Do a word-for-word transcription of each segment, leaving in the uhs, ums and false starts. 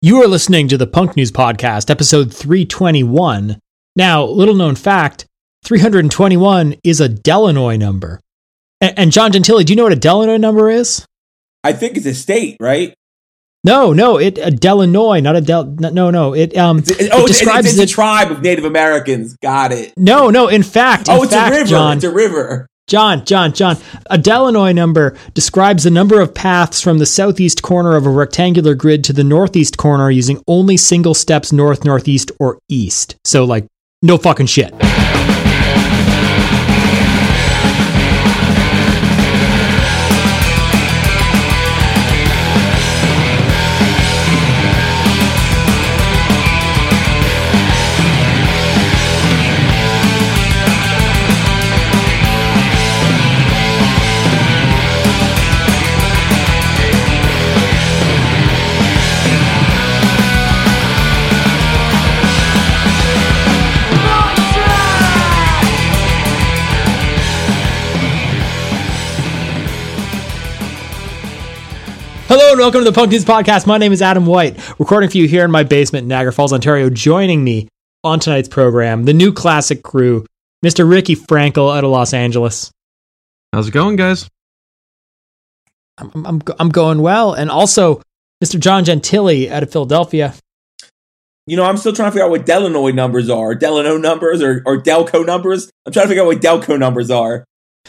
You are listening to the Punk News Podcast, episode three twenty-one. Now, little known fact, three twenty-one is a Delanoy number. And, and John Gentili, do you know what a Delanoy number is? I think it's a state, right? No, no, it a Delanoy, not a Del. No, no, it um. It's, it, oh, it describes it's, it's the a tribe of Native Americans. Got it. No, no. In fact, in oh, it's fact, a river. John, it's a river. John, John, John. A Delanoy number describes the number of paths from the southeast corner of a rectangular grid to the northeast corner using only single steps north, northeast, or east. So, like, no fucking shit. Hello and welcome to the Punk News Podcast. My name is Adam White, recording for you here in my basement in Niagara Falls, Ontario. Joining me on tonight's program, the new classic crew, Mister Ricky Frankel out of Los Angeles. How's it going, guys? I'm I'm, I'm going well. And also, Mister John Gentili out of Philadelphia. You know, I'm still trying to figure out what Delanoy numbers are. Delano numbers or, or Delco numbers? I'm trying to figure out what Delco numbers are.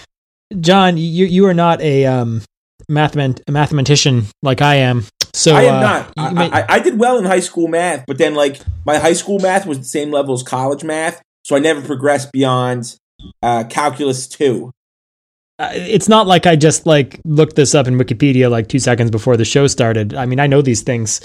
John, you you are not a... um. Mathemat- a mathematician like I am. So I am uh, not. I, may- I, I did well in high school math, but then like my high school math was the same level as college math, so I never progressed beyond uh, calculus two. Uh, it's not like I just like looked this up in Wikipedia like two seconds before the show started. I mean, I know these things.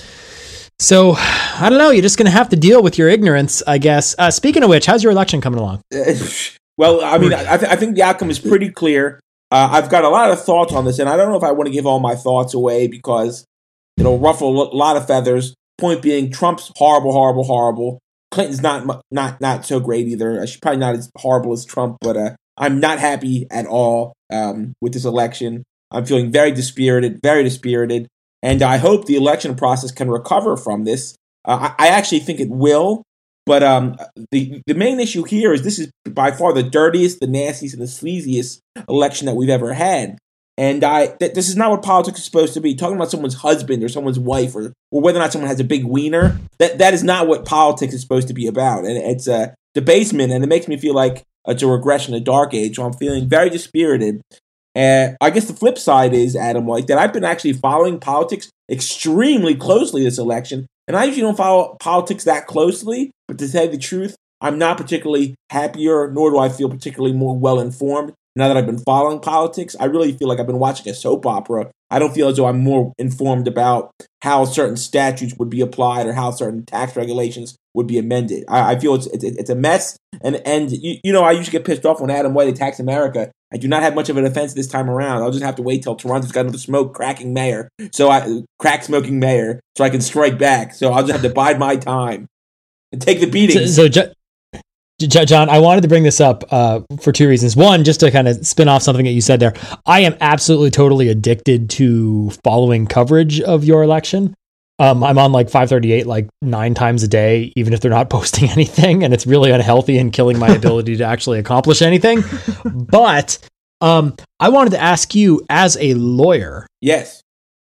So I don't know. You're just going to have to deal with your ignorance, I guess. Uh, speaking of which, how's your election coming along? Well, I mean, I, th- I think the outcome is pretty clear. Uh, I've got a lot of thoughts on this, and I don't know if I want to give all my thoughts away because it'll ruffle a lot of feathers. Point being, Trump's horrible, horrible, horrible. Clinton's not not not so great either. She's probably not as horrible as Trump, but uh, I'm not happy at all um, with this election. I'm feeling very dispirited, very dispirited, and I hope the election process can recover from this. Uh, I, I actually think it will. But um, the the main issue here is this is by far the dirtiest, the nastiest, and the sleaziest election that we've ever had. And I th- this is not what politics is supposed to be. Talking about someone's husband or someone's wife or, or whether or not someone has a big wiener, that, that is not what politics is supposed to be about. And it's a debasement, and it makes me feel like it's a regression, a dark age. So I'm feeling very dispirited. And I guess the flip side is, Adam White, that I've been actually following politics extremely closely this election. And I usually don't follow politics that closely, but to tell you the truth, I'm not particularly happier, nor do I feel particularly more well-informed now that I've been following politics. I really feel like I've been watching a soap opera. I don't feel as though I'm more informed about how certain statutes would be applied or how certain tax regulations would be amended. I, I feel it's, it's it's a mess. And, and you, you know, I usually get pissed off when Adam White attacks America. I do not have much of an offense this time around. I'll just have to wait till Toronto's got another smoke cracking mayor, so I crack smoking mayor, so I can strike back. So I'll just have to bide my time and take the beating. So, so J- J- John, I wanted to bring this up uh, for two reasons. One, just to kind of spin off something that you said there. I am absolutely totally addicted to following coverage of your election. Um, I'm on like five thirty-eight like nine times a day, even if they're not posting anything, and it's really unhealthy and killing my ability to actually accomplish anything. But um, I wanted to ask you, as a lawyer, yes,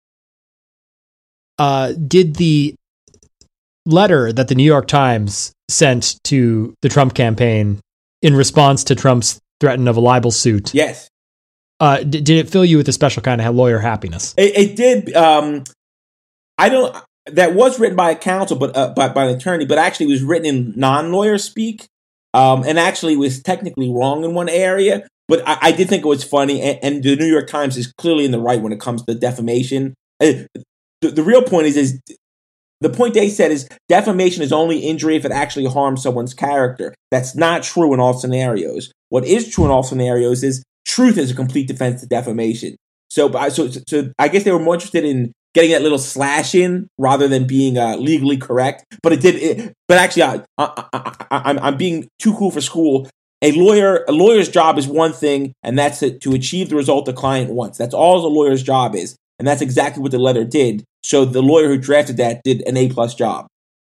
uh, did the letter that the New York Times sent to the Trump campaign in response to Trump's threat of a libel suit, yes, uh, d- did it fill you with a special kind of lawyer happiness? It, it did. Um, I don't. That was written by a counsel, but uh, by, by an attorney, but actually was written in non-lawyer speak, um, and actually was technically wrong in one area. But I, I did think it was funny, and, and the New York Times is clearly in the right when it comes to defamation. Uh, the, the real point is, is the point they said is defamation is only injury if it actually harms someone's character. That's not true in all scenarios. What is true in all scenarios is truth is a complete defense to defamation. So, so, so I guess they were more interested in getting that little slash in rather than being uh, legally correct. But it did. It, but actually, I, I, I, I, I'm, I'm being too cool for school. A lawyer, a lawyer's job is one thing, and that's to, to achieve the result the client wants. That's all a lawyer's job is, and that's exactly what the letter did. So the lawyer who drafted that did an A-plus job.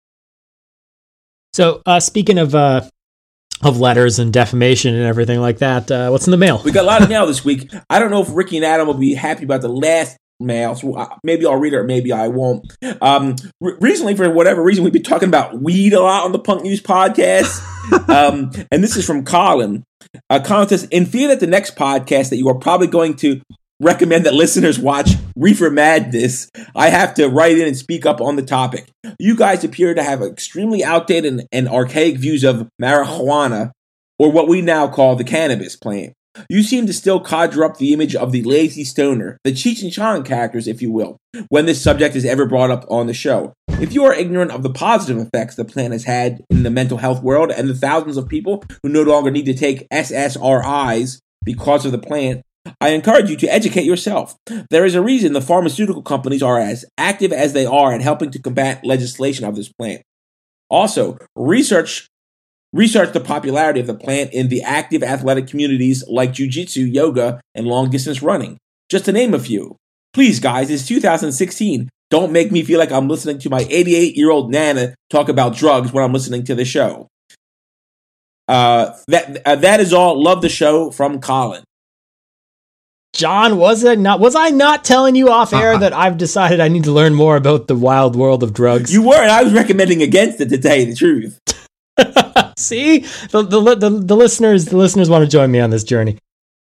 So uh, speaking of uh, of letters and defamation and everything like that, uh, what's in the mail? We got a lot of mail this week. I don't know if Ricky and Adam will be happy about the last mail, so maybe I'll read it or maybe I won't. Um, re- recently, for whatever reason, we've been talking about weed a lot on the Punk News podcast. um, and this is from Colin. Uh, Colin says, in fear that the next podcast that you are probably going to recommend that listeners watch Reefer Madness, I have to write in and speak up on the topic. You guys appear to have extremely outdated and, and archaic views of marijuana, or what we now call the cannabis plant. You seem to still conjure up the image of the lazy stoner, the Cheech and Chong characters, if you will, when this subject is ever brought up on the show. If you are ignorant of the positive effects the plant has had in the mental health world and the thousands of people who no longer need to take S S R Is because of the plant, I encourage you to educate yourself. There is a reason the pharmaceutical companies are as active as they are in helping to combat legislation of this plant. Also, research research the popularity of the plant in the active athletic communities like jiu-jitsu, yoga, and long-distance running, just to name a few. Please, guys, it's two thousand sixteen. Don't make me feel like I'm listening to my eighty-eight-year-old Nana talk about drugs when I'm listening to the show. Uh, that uh, that is all. Love the show, from Colin. John, was it not? Was I not telling you off air uh-huh. that I've decided I need to learn more about the wild world of drugs? You were, and I was recommending against it, to tell you the truth. See, the, the the the listeners the listeners want to join me on this journey.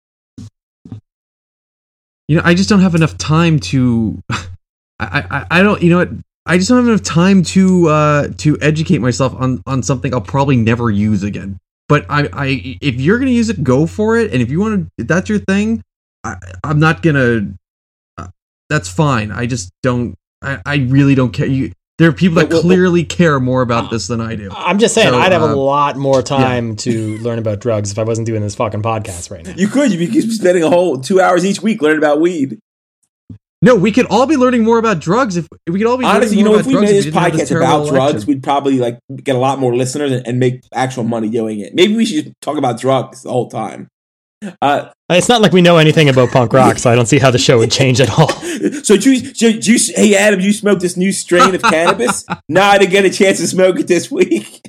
You know, I just don't have enough time to. I, I, I don't. You know what? I just don't have enough time to uh, to educate myself on, on something I'll probably never use again. But I, I if you're gonna use it, go for it. And if you want to, if that's your thing, I, I'm not gonna. Uh, that's fine. I just don't. I, I really don't care. You. There are people that well, clearly well, care more about this than I do. I'm just saying, so, I'd have uh, a lot more time yeah. to learn about drugs if I wasn't doing this fucking podcast right now. You could. You'd be spending a whole two hours each week learning about weed. No, we could all be learning more about drugs. If we could all be honestly, you know, if we made this podcast this about election. drugs, we'd probably like get a lot more listeners and, and make actual money doing it. Maybe we should talk about drugs the whole time. Uh, it's not like we know anything about punk rock, so I don't see how the show would change at all. So, do you, do you, hey Adam, you smoked this new strain of cannabis? No, I didn't get a chance to smoke it this week.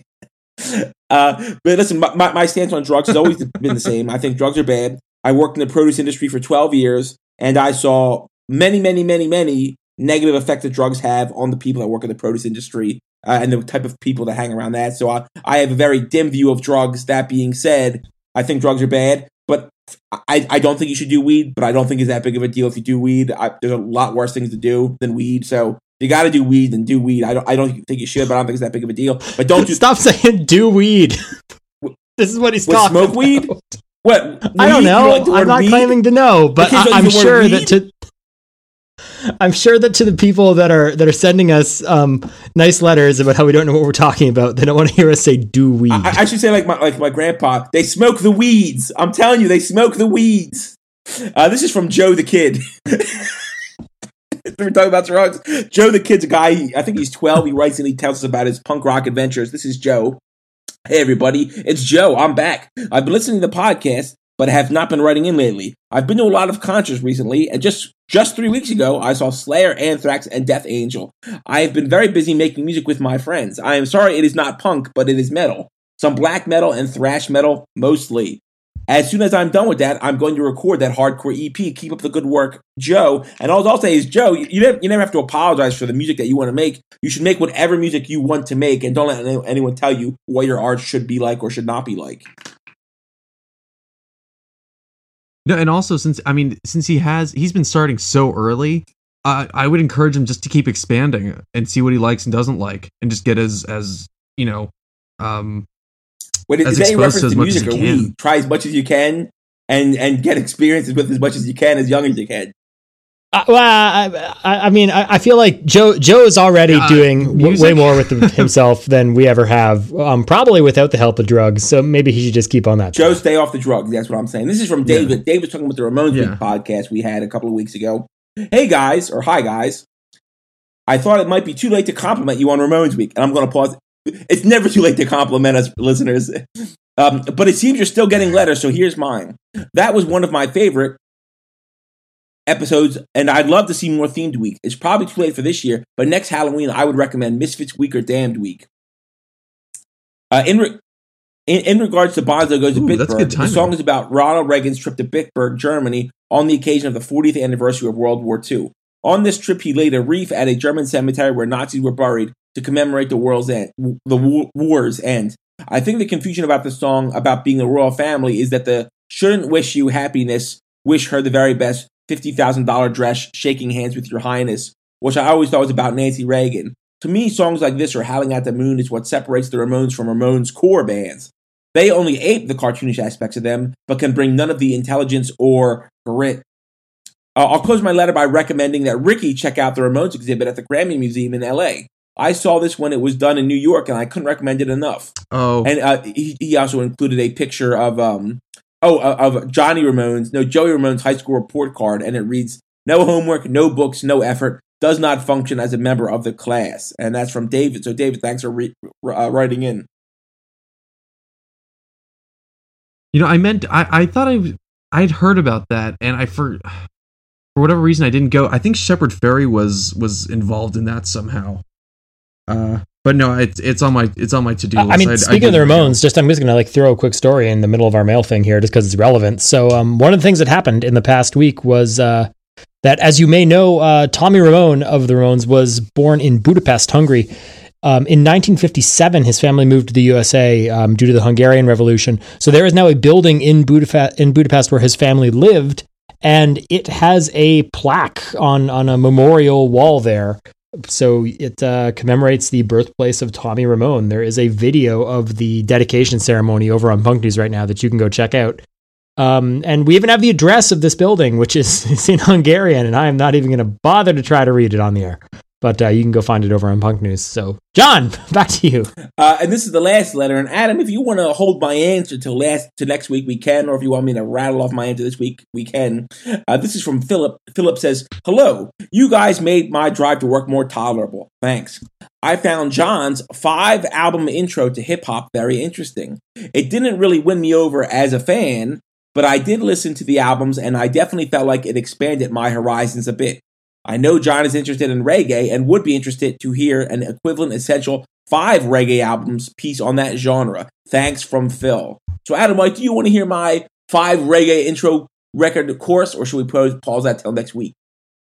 Uh, but listen, my, my stance on drugs has always been the same. I think drugs are bad. I worked in the produce industry for twelve years, and I saw many, many, many, many negative effects that drugs have on the people that work in the produce industry uh, and the type of people that hang around that. So I, I have a very dim view of drugs. That being said, I think drugs are bad, but I, I don't think you should do weed, but I don't think it's that big of a deal if you do weed. I, there's a lot worse things to do than weed. So you got to do weed, then do weed. I don't I don't think you should, but I don't think it's that big of a deal. But don't do- Stop saying do weed. This is what he's what, talking smoke about. Weed? What? Weed? I don't know. Like I'm not weed? claiming to know, but I, I'm sure that to I'm sure that to the people that are that are sending us um, nice letters about how we don't know what we're talking about, they don't want to hear us say "do weed." I, I should say like my like my grandpa. They smoke the weeds. I'm telling you, they smoke the weeds. Uh, this is from Joe the Kid. We're talking about drugs. Joe the Kid's a guy. He, I think he's twelve. He writes and he tells us about his punk rock adventures. This is Joe. Hey everybody, it's Joe. I'm back. I've been listening to the podcast, but have not been writing in lately. I've been to a lot of concerts recently, and just just three weeks ago, I saw Slayer, Anthrax, and Death Angel. I have been very busy making music with my friends. I am sorry it is not punk, but it is metal. Some black metal and thrash metal, mostly. As soon as I'm done with that, I'm going to record that hardcore E P. Keep up the good work, Joe. And all I'll say is, Joe, you, you, never, you never have to apologize for the music that you want to make. You should make whatever music you want to make, and don't let anyone tell you what your art should be like or should not be like. No, and also since I mean, since he has he's been starting so early, uh, I would encourage him just to keep expanding and see what he likes and doesn't like, and just get as as you know, um, Wait, is that a reference to music or weed? Try as much as you can, and and get experiences with as much as you can, as young as you can. Uh, well, I, I, I mean, I, I feel like Joe Joe is already uh, doing w- way more with himself than we ever have, um, probably without the help of drugs. So maybe he should just keep on that. Joe, stay off the drugs. That's what I'm saying. This is from David. Yeah. Dave was talking about the Ramones yeah. Week podcast we had a couple of weeks ago. Hey guys, or hi guys. I thought it might be too late to compliment you on Ramones Week, and I'm going to pause. It's never too late to compliment us, listeners. Um, but it seems you're still getting letters, so here's mine. That was one of my favorite. episodes, and I'd love to see more themed week. It's probably too late for this year, but next Halloween, I would recommend Misfits Week or Damned Week. Uh, in, re- in in regards to Bonzo Goes to Ooh, that's Bitburg, good the timing. song is about Ronald Reagan's trip to Bitburg, Germany, on the occasion of the fortieth anniversary of World War Two. On this trip, he laid a wreath at a German cemetery where Nazis were buried to commemorate the world's end, the war, war's end. I think the confusion about the song about being a royal family is that the shouldn't wish you happiness, wish her the very best fifty thousand dollars dress, shaking hands with your highness, which I always thought was about Nancy Reagan. To me, songs like this or Howling at the Moon is what separates the Ramones from Ramones' core bands. They only ape the cartoonish aspects of them, but can bring none of the intelligence or grit. Uh, I'll close my letter by recommending that Ricky check out the Ramones exhibit at the Grammy Museum in L A. I saw this when it was done in New York, and I couldn't recommend it enough. Oh, And uh, he, he also included a picture of um oh of Johnny Ramone's, no, Joey Ramone's high school report card, and it reads, "No homework, no books, no effort, does not function as a member of the class." And that's from David. So David, thanks for re- uh, writing in. you know, I meant I, I thought I I'd heard about that, and I for for whatever reason I didn't go. I think Shepard Fairey was was involved in that somehow. Uh, but no, it's it's on my it's on my to do list. I mean, I- I speaking of the didn't go. Ramones, just I'm just gonna like throw a quick story in the middle of our mail thing here, just because it's relevant. So, um, one of the things that happened in the past week was uh, that, as you may know, uh, Tommy Ramone of the Ramones was born in Budapest, Hungary. Um, in nineteen fifty-seven, his family moved to the U S A um, due to the Hungarian Revolution. So there is now a building in Budapest, in Budapest where his family lived, and it has a plaque on on a memorial wall there. So it uh, commemorates the birthplace of Tommy Ramone. There is a video of the dedication ceremony over on Punk News right now that you can go check out. Um, and we even have the address of this building, which is it's in Hungarian, and I am not even going to bother to try to read it on the air. But uh, you can go find it over on Punk News. So, John, back to you. Uh, and this is the last letter. And Adam, if you want to hold my answer till last to next week, we can. Or if you want me to rattle off my answer this week, we can. Uh, this is from Philip. Philip says, "Hello. You guys made my drive to work more tolerable. Thanks. I found John's five album intro to hip hop very interesting. It didn't really win me over as a fan, but I did listen to the albums, and I definitely felt like it expanded my horizons a bit. I know John is interested in reggae and would be interested to hear an equivalent essential five reggae albums piece on that genre. Thanks, from Phil." So, Adam, Mike, do you want to hear my five reggae intro record course, or should we pause, pause that till next week?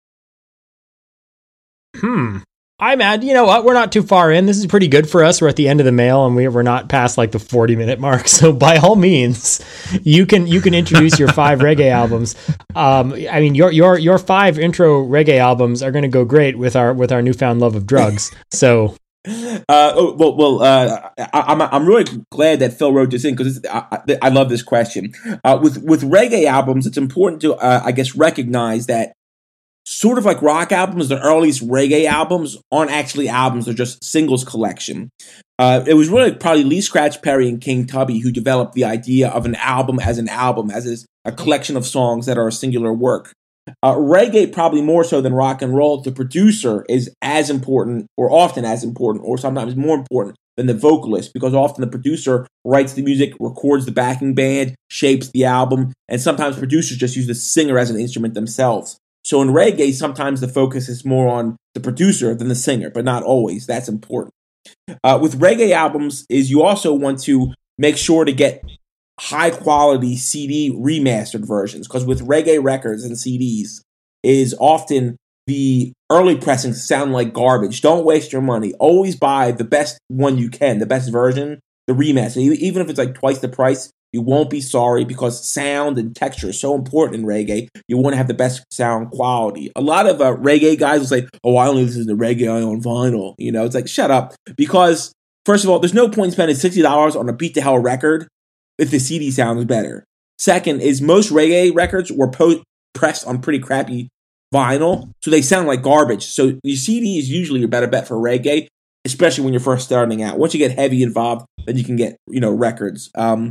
Hmm. I'm at, you know what? We're not too far in. This is pretty good for us. We're at the end of the mail, and we, we're not past like the forty minute mark. So by all means, you can you can introduce your five reggae albums. Um, I mean, your your your five intro reggae albums are going to go great with our with our newfound love of drugs. So. Uh, oh, well, well uh, I, I'm I'm really glad that Phil wrote this in because I, I, I love this question. Uh, with with reggae albums, it's important to uh, I guess recognize that sort of like rock albums, the earliest reggae albums aren't actually albums; they're just singles collection. Uh, it was really probably Lee Scratch Perry and King Tubby who developed the idea of an album as an album, as is a collection of songs that are a singular work. Uh, reggae, probably more so than rock and roll, the producer is as important, or often as important, or sometimes more important than the vocalist, because often the producer writes the music, records the backing band, shapes the album, and sometimes producers just use the singer as an instrument themselves. So in reggae, sometimes the focus is more on the producer than the singer, but not always. That's important. Uh, with reggae albums, is you also want to make sure to get high quality C D remastered versions, because with reggae records and C Ds is often the early pressings sound like garbage. Don't waste your money. Always buy the best one you can, the best version, the remaster. Even if it's like twice the price, you won't be sorry, because sound and texture is so important in reggae. You want to have the best sound quality. A lot of uh, reggae guys will say, "Oh, I only listen to reggae on vinyl." You know, it's like, shut up. Because first of all, there's no point in spending sixty dollars on a beat to hell record if the C D sounds better. Second is most reggae records were po- pressed on pretty crappy vinyl, so they sound like garbage. So your C D is usually your better bet for reggae, especially when you're first starting out. Once you get heavy involved, then you can get, you know, records. Um,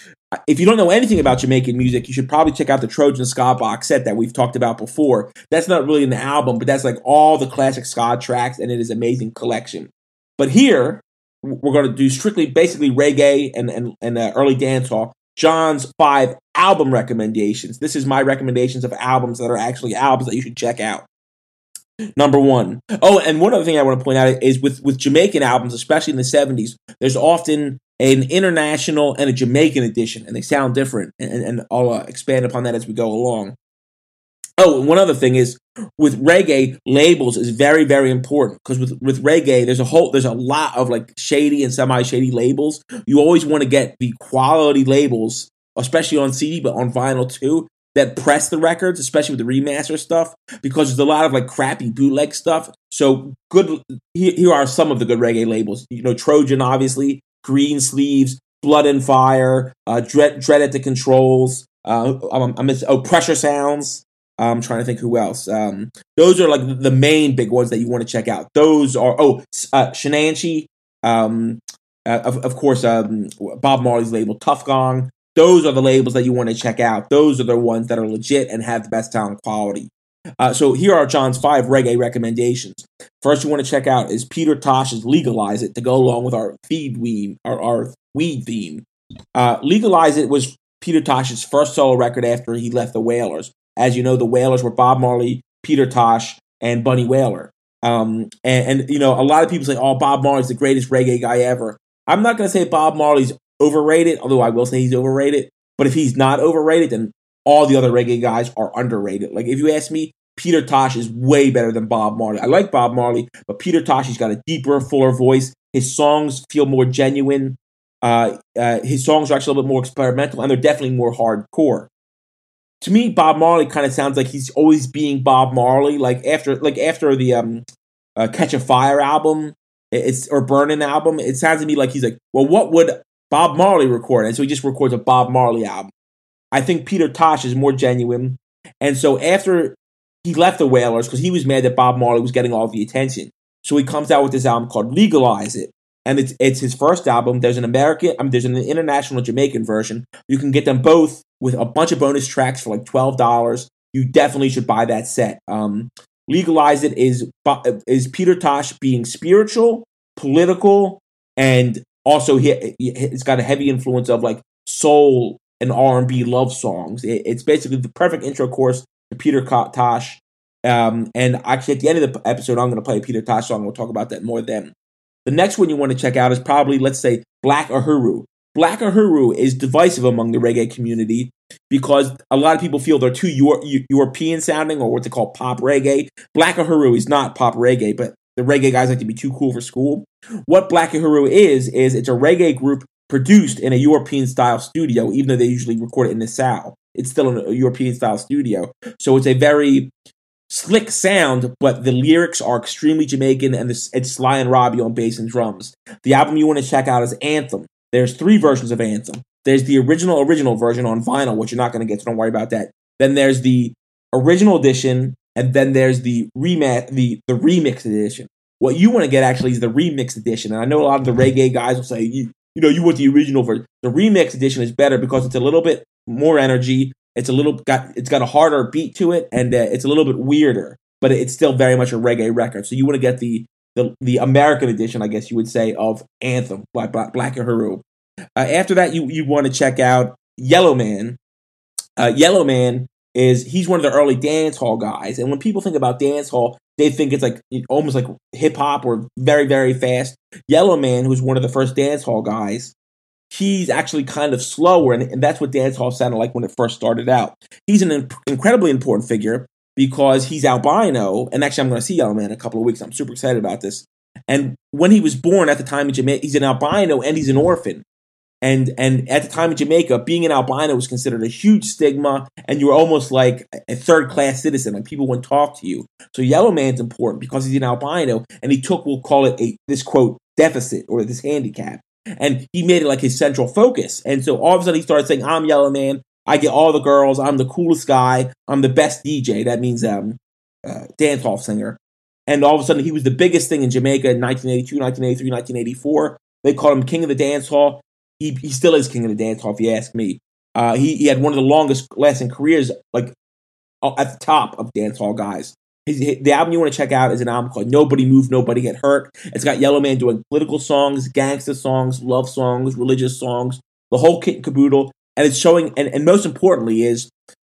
if you don't know anything about Jamaican music, you should probably check out the Trojan Ska box set that we've talked about before. That's not really an album, but that's like all the classic ska tracks, and it is an amazing collection. But here, we're going to do strictly, basically reggae and and, and uh, early dancehall. John's five album recommendations. This is my recommendations of albums that are actually albums that you should check out. Number one. Oh, and one other thing I want to point out is with, with Jamaican albums, especially in the seventies, there's often an international and a Jamaican edition, and they sound different. And, and I'll uh, expand upon that as we go along. Oh, and one other thing is with reggae, labels is very, very important because with, with reggae, there's a whole, there's a lot of like shady and semi-shady labels. You always want to get the quality labels, especially on C D, but on vinyl too, that press the records, especially with the remaster stuff, because there's a lot of like crappy bootleg stuff. So good. Here, here are some of the good reggae labels. You know, Trojan, obviously, Green Sleeves, Blood and Fire, uh, Dread, Dread at the Controls. Uh, I'm, I'm, oh, Pressure Sounds. I'm trying to think who else. Um, those are like the main big ones that you want to check out. Those are oh, uh, Shenanchi. Um, uh, of, of course, um, Bob Marley's label, Tough Gong. Those are the labels that you want to check out. Those are the ones that are legit and have the best sound quality. Uh, so here are John's five reggae recommendations. First you want to check out is Peter Tosh's Legalize It to go along with our feed theme, our, our weed theme. Uh, Legalize It was Peter Tosh's first solo record after he left the Wailers. As you know, the Wailers were Bob Marley, Peter Tosh, and Bunny Wailer. Um, and, and, you know, a lot of people say, oh, Bob Marley's the greatest reggae guy ever. I'm not going to say Bob Marley's overrated, although I will say he's overrated. But if he's not overrated, then all the other reggae guys are underrated. Like, if you ask me, Peter Tosh is way better than Bob Marley. I like Bob Marley, but Peter Tosh, he's got a deeper, fuller voice. His songs feel more genuine. Uh, uh, his songs are actually a little bit more experimental, and they're definitely more hardcore. To me, Bob Marley kind of sounds like he's always being Bob Marley. Like after, like after the um, uh, Catch a Fire album, it's or Burnin' album, it sounds to me like he's like, well, what would Bob Marley record? And so he just records a Bob Marley album. I think Peter Tosh is more genuine. And so after he left the Wailers, because he was mad that Bob Marley was getting all the attention, so he comes out with this album called Legalize It. And it's it's his first album. There's an American, I mean, there's an international Jamaican version. You can get them both with a bunch of bonus tracks for like twelve dollars. You definitely should buy that set. Um, Legalize It is is Peter Tosh being spiritual, political, and also he, it's got a heavy influence of like soul and R and B love songs. It, it's basically the perfect intro course to Peter Tosh. Um, and actually, at the end of the episode, I'm going to play a Peter Tosh song. We'll talk about that more then. The next one you want to check out is probably, let's say, Black Uhuru. Black Uhuru is divisive among the reggae community because a lot of people feel they're too Euro- European sounding, or what they call pop reggae. Black Uhuru is not pop reggae, but the reggae guys like to be too cool for school. What Black Uhuru is, is it's a reggae group produced in a European-style studio, even though they usually record it in the South. It's still in a European-style studio. So it's a very slick sound, but the lyrics are extremely Jamaican, and it's Sly and Robbie on bass and drums. The album you want to check out is Anthem. There's three versions of Anthem. There's the original, original version on vinyl, which you're not going to get, so don't worry about that. Then there's the original edition, and then there's the remix, the, the remix edition. What you want to get actually is the remix edition, and I know a lot of the reggae guys will say, you, you know, you want the original version. The remix edition is better because it's a little bit more energy. It's a little got it's got a harder beat to it, and uh, it's a little bit weirder, but it's still very much a reggae record. So you want to get the the, the American edition, I guess you would say, of Anthem by Black, Black Uhuru. Uh, after that, you you want to check out Yellowman. Uh, Yellowman is he's one of the early dance hall guys, and when people think about dance hall, they think it's like almost like hip hop or very very fast. Yellowman, who's one of the first dance hall guys, he's actually kind of slower, and, and that's what dancehall sounded like when it first started out. He's an imp- incredibly important figure because he's albino, and actually I'm going to see Yellowman in a couple of weeks. I'm super excited about this. And when he was born at the time in Jamaica, he's an albino and he's an orphan. And and at the time in Jamaica, being an albino was considered a huge stigma, and you were almost like a third-class citizen. Like people wouldn't talk to you. So Yellowman's important because he's an albino, and he took, we'll call it a this quote deficit or this handicap. And he made it like his central focus. And so all of a sudden he started saying, I'm Yellowman. I get all the girls. I'm the coolest guy. I'm the best D J. That means um, uh, dance hall singer. And all of a sudden he was the biggest thing in Jamaica in nineteen eighty-two, nineteen eighty-three, nineteen eighty-four. They called him King of the Dance Hall. He he still is King of the Dance Hall, if you ask me. Uh, he, he had one of the longest lasting careers, like at the top of dance hall guys. His, his, the album you want to check out is an album called Nobody Move, Nobody Get Hurt. It's got Yellowman doing political songs, gangster songs, love songs, religious songs, the whole kit and caboodle. and it's showing, and, and most importantly is,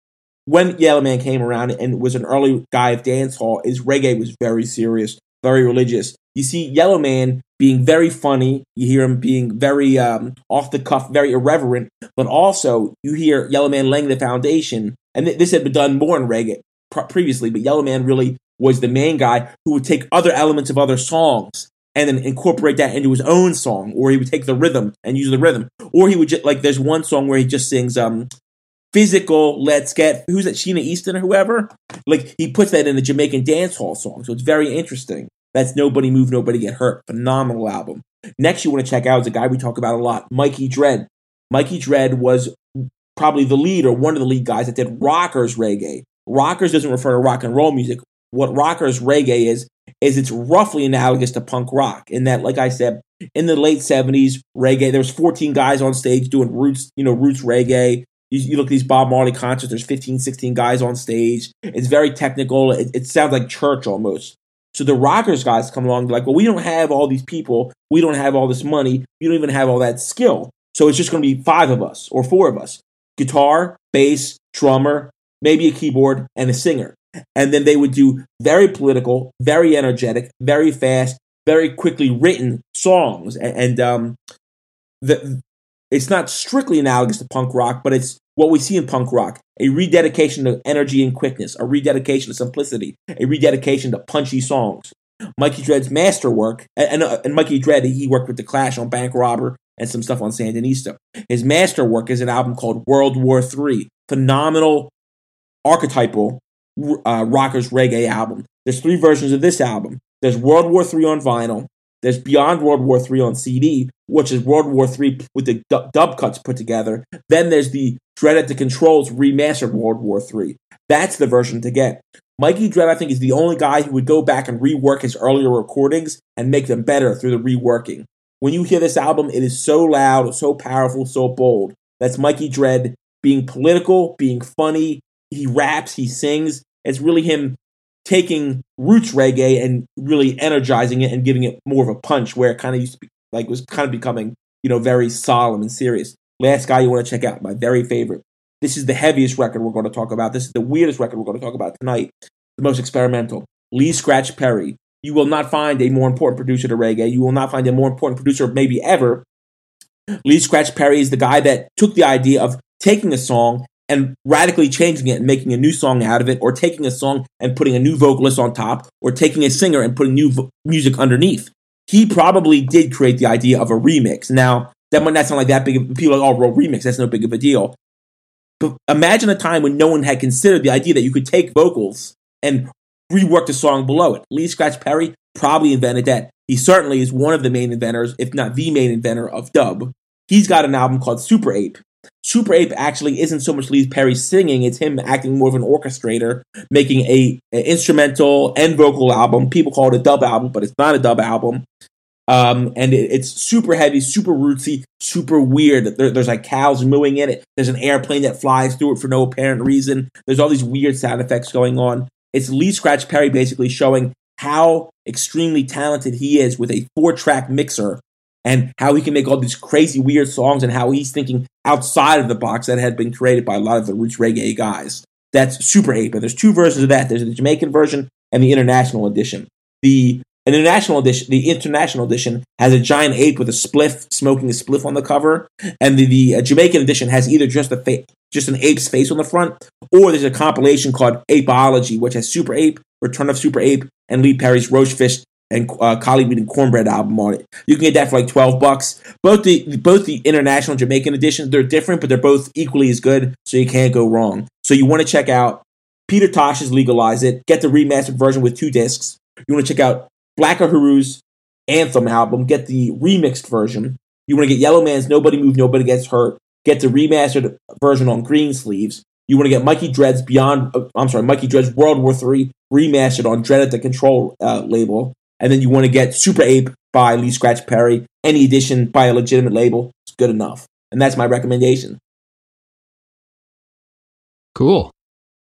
when Yellowman came around and was an early guy of dancehall, is reggae was very serious, very religious. You see Yellowman being very funny. You hear him being very um, off the cuff, very irreverent. But also, you hear Yellowman laying the foundation. And th- this had been done more in reggae pr- previously, but Yellowman really was the main guy who would take other elements of other songs and then incorporate that into his own song. Or he would take the rhythm and use the rhythm. Or he would just, like, there's one song where he just sings, um, Physical, Let's Get, who's that, Sheena Easton or whoever? Like, he puts that in a Jamaican dancehall song, so it's very interesting. That's Nobody Move, Nobody Get Hurt. Phenomenal album. Next you want to check out is a guy we talk about a lot, Mikey Dread. Mikey Dread was probably the lead, or one of the lead guys that did rockers reggae. Rockers doesn't refer to rock and roll music. What rockers reggae is, is it's roughly analogous to punk rock, in that, like I said, in the late seventies, reggae, there was fourteen guys on stage doing roots, you know, roots reggae. You, you look at these Bob Marley concerts, there's fifteen, sixteen guys on stage. It's very technical. It, it sounds like church almost. So the rockers guys come along, they're like, well, we don't have all these people. We don't have all this money. We don't even have all that skill. So it's just going to be five of us or four of us. Guitar, bass, drummer, maybe a keyboard, and a singer. And then they would do very political, very energetic, very fast, very quickly written songs. And, and um, the, it's not strictly analogous to punk rock, but it's what we see in punk rock. A rededication to energy and quickness, a rededication to simplicity, a rededication to punchy songs. Mikey Dread's masterwork, and, and, and Mikey Dread, he worked with The Clash on Bank Robber and some stuff on Sandinista. His masterwork is an album called World War Three. Phenomenal, archetypal uh, rockers reggae album. There's three versions of this album. There's World War Three on vinyl. There's Beyond World War Three on C D, which is World War Three with the du- dub cuts put together. Then there's the Dread at the Controls remastered World War Three. That's the version to get. Mikey Dread, I think, is the only guy who would go back and rework his earlier recordings and make them better through the reworking. When you hear this album, it is so loud, so powerful, so bold. That's Mikey Dread being political, being funny. He raps, he sings. It's really him taking roots reggae and really energizing it and giving it more of a punch, where it kind of used to be, like, was kind of becoming, you know, very solemn and serious. Last guy you want to check out, my very favorite. This is the heaviest record we're going to talk about. This is the weirdest record we're going to talk about tonight. The most experimental. Lee Scratch Perry. You will not find a more important producer to reggae. You will not find a more important producer maybe ever. Lee Scratch Perry is the guy that took the idea of taking a song and radically changing it and making a new song out of it, or taking a song and putting a new vocalist on top, or taking a singer and putting new vo- music underneath. He probably did create the idea of a remix. Now, that might not sound like that big of, people are like, oh, well, remix, that's no big of a deal. But imagine a time when no one had considered the idea that you could take vocals and rework the song below it. Lee Scratch Perry probably invented that. He certainly is one of the main inventors, if not the main inventor, of dub. He's got an album called Super Ape. Super Ape actually isn't so much Lee Perry singing, it's him acting more of an orchestrator, making a, a instrumental and vocal album. People call it a dub album, but it's not a dub album. Um, and it, it's super heavy, super rootsy, super weird. There, there's like cows mooing in it. There's an airplane that flies through it for no apparent reason. There's all these weird sound effects going on. It's Lee Scratch Perry basically showing how extremely talented he is with a four-track mixer, and how he can make all these crazy, weird songs, and how he's thinking outside of the box that had been created by a lot of the roots reggae guys. That's Super Ape. And there's two versions of that. There's the Jamaican version and the international edition. The international edition, the international edition has a giant ape with a spliff, smoking a spliff on the cover, and the, the uh, Jamaican edition has either just a fa- just an ape's face on the front, or there's a compilation called Apeology, which has Super Ape, Return of Super Ape, and Lee Perry's Roachfish and uh, Collie Meat and Cornbread album on it. You can get that for like twelve bucks. Both the both the international Jamaican editions, they're different, but they're both equally as good, so you can't go wrong. So you want to check out Peter Tosh's Legalize It, get the remastered version with two discs. You want to check out Black Uhuru's Anthem album, get the remixed version. You want to get Yellowman's Nobody Move, Nobody Gets Hurt, get the remastered version on green sleeves. You want to get Mikey Dread's Beyond, uh, I'm sorry, Mikey Dread's World War Three remastered on Dread at the Control uh, label. And then you want to get Super Ape by Lee Scratch Perry. Any edition by a legitimate label is good enough. And that's my recommendation. Cool.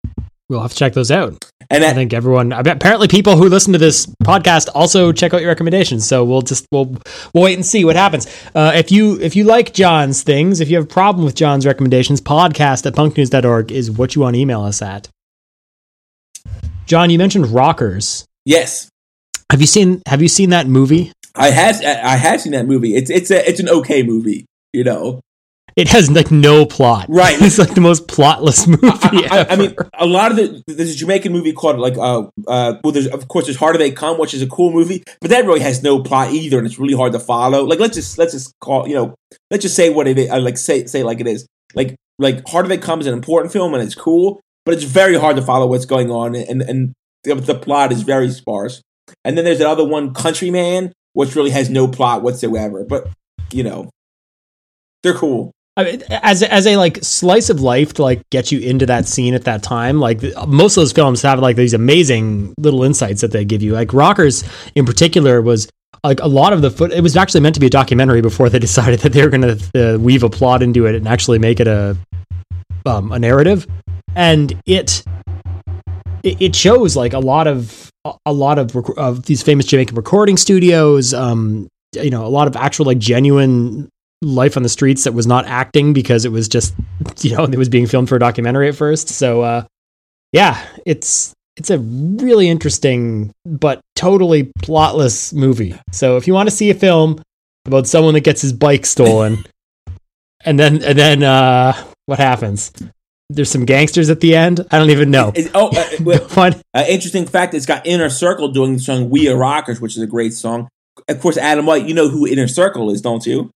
we'll have to check those out. And I think everyone, apparently people who listen to this podcast also check out your recommendations. So we'll just, we'll, we'll wait and see what happens. Uh, if you, if you like John's things, if you have a problem with John's recommendations, podcast at punk news dot org is what you want to email us at. John, you mentioned Rockers. Yes. Have you seen, have you seen that movie? I have, I have seen that movie. It's, it's a, it's an okay movie, you know. It has like no plot. Right. It's like the most plotless movie I, I, ever. I mean, a lot of the, there's a Jamaican movie called like, uh, uh, well, there's, of course, there's Harder They Come, which is a cool movie, but that really has no plot either, and it's really hard to follow. Like, let's just, let's just call, you know, let's just say what it is, uh, like, say, say it like it is. Like, like Harder They Come is an important film, and it's cool, but it's very hard to follow what's going on, and, and the, the plot is very sparse. And then there's that other one, Countryman, which really has no plot whatsoever, but, you know, they're cool. I mean, as as a like slice of life to like get you into that scene at that time, like most of those films have like these amazing little insights that they give you. Like Rockers in particular was like a lot of the foot. It was actually meant to be a documentary before they decided that they were going to uh, weave a plot into it and actually make it a um, a narrative. And it it shows like a lot of a lot of of these famous Jamaican recording studios. Um, you know, a lot of actual like genuine life on the streets that was not acting because it was just, you know, it was being filmed for a documentary at first. So, uh, yeah, it's, it's a really interesting, but totally plotless movie. So if you want to see a film about someone that gets his bike stolen and then, and then, uh, what happens? There's some gangsters at the end. I don't even know. It's, oh, uh, well, uh, interesting fact. It's got Inner Circle doing the song "We Are Rockers," which is a great song. Of course, Adam White, you know who Inner Circle is, don't you?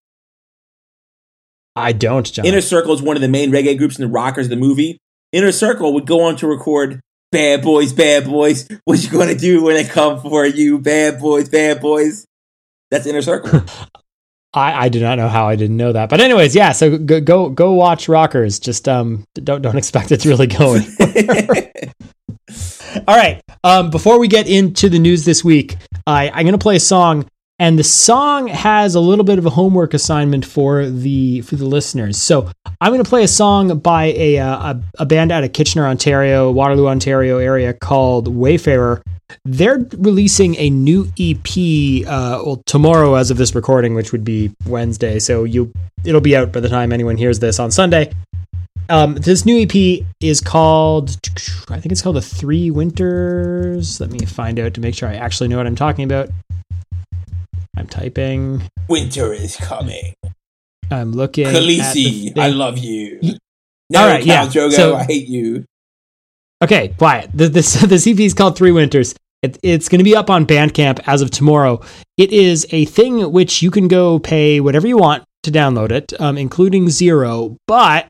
I don't, John. Inner Circle is one of the main reggae groups in the Rockers, the movie. Inner Circle would go on to record "Bad Boys, Bad Boys, What You Gonna Do When They Come For You? Bad Boys, Bad Boys." That's Inner Circle. I, I do not know how I didn't know that, but anyways, yeah. So go go go watch Rockers. Just um don't don't expect it to really go anywhere. All right. Um, before we get into the news this week, I I'm gonna play a song. And the song has a little bit of a homework assignment for the for the listeners. So I'm going to play a song by a, a a band out of Kitchener, Ontario, Waterloo, Ontario area called Wayfarer. They're releasing a new E P uh, well, tomorrow as of this recording, which would be Wednesday. So you it'll be out by the time anyone hears this on Sunday. Um, this new E P is called, I think it's called The Three Winters. Let me find out to make sure I actually know what I'm talking about. I'm typing. Winter is coming. I'm looking. Khaleesi, I love you. No, all right, yeah. Jogo, so, I hate you. Okay, quiet. The, this the C P is called Three Winters. It, it's going to be up on Bandcamp as of tomorrow. It is a thing which you can go pay whatever you want to download it, um, including Zero. But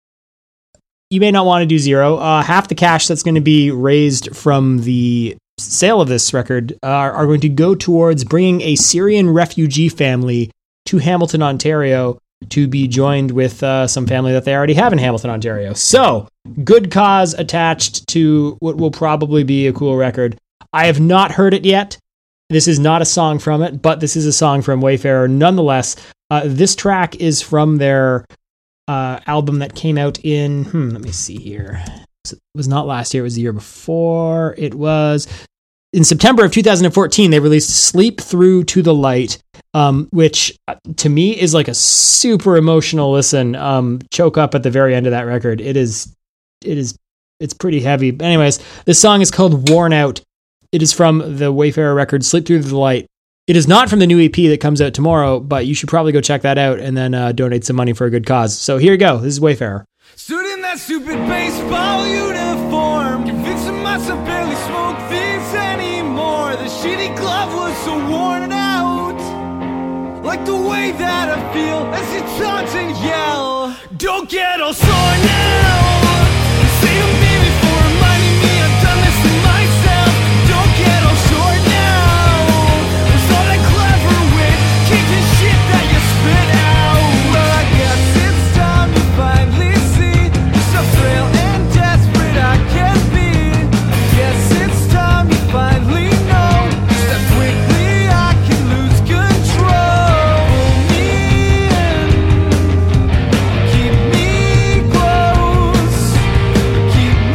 you may not want to do Zero. Uh, half the cash that's going to be raised from the sale of this record uh, are going to go towards bringing a Syrian refugee family to Hamilton, Ontario, to be joined with uh, some family that they already have in Hamilton, Ontario. So, good cause attached to what will probably be a cool record. I have not heard it yet. This is not a song from it, but this is a song from Wayfarer nonetheless. Uh, this track is from their uh, album that came out in, hmm, let me see here. It was not last year, it was the year before. It was in September of two thousand fourteen, they released Sleep Through to the Light, um, which to me is like a super emotional listen. Um, choke up at the very end of that record. It is, it is, it's pretty heavy. But anyways, this song is called Worn Out. It is from the Wayfarer record, Sleep Through the Light. It is not from the new E P that comes out tomorrow, but you should probably go check that out and then uh, donate some money for a good cause. So here you go. This is Wayfarer. Stood in that stupid baseball uniform, convinced myself barely smoke this anymore. The shitty glove was so worn out, like the way that I feel as you taunt and yell. Don't get all sore now. Say to me before reminding me I've done this to myself. Don't get all sore now. Was all that clever with kicking shit that you spit out. Well, I guess it's time to finally see just how frail and desperate I can be. Guess it's time to finally know just how quickly I can lose control. Pull me in, keep me close, keep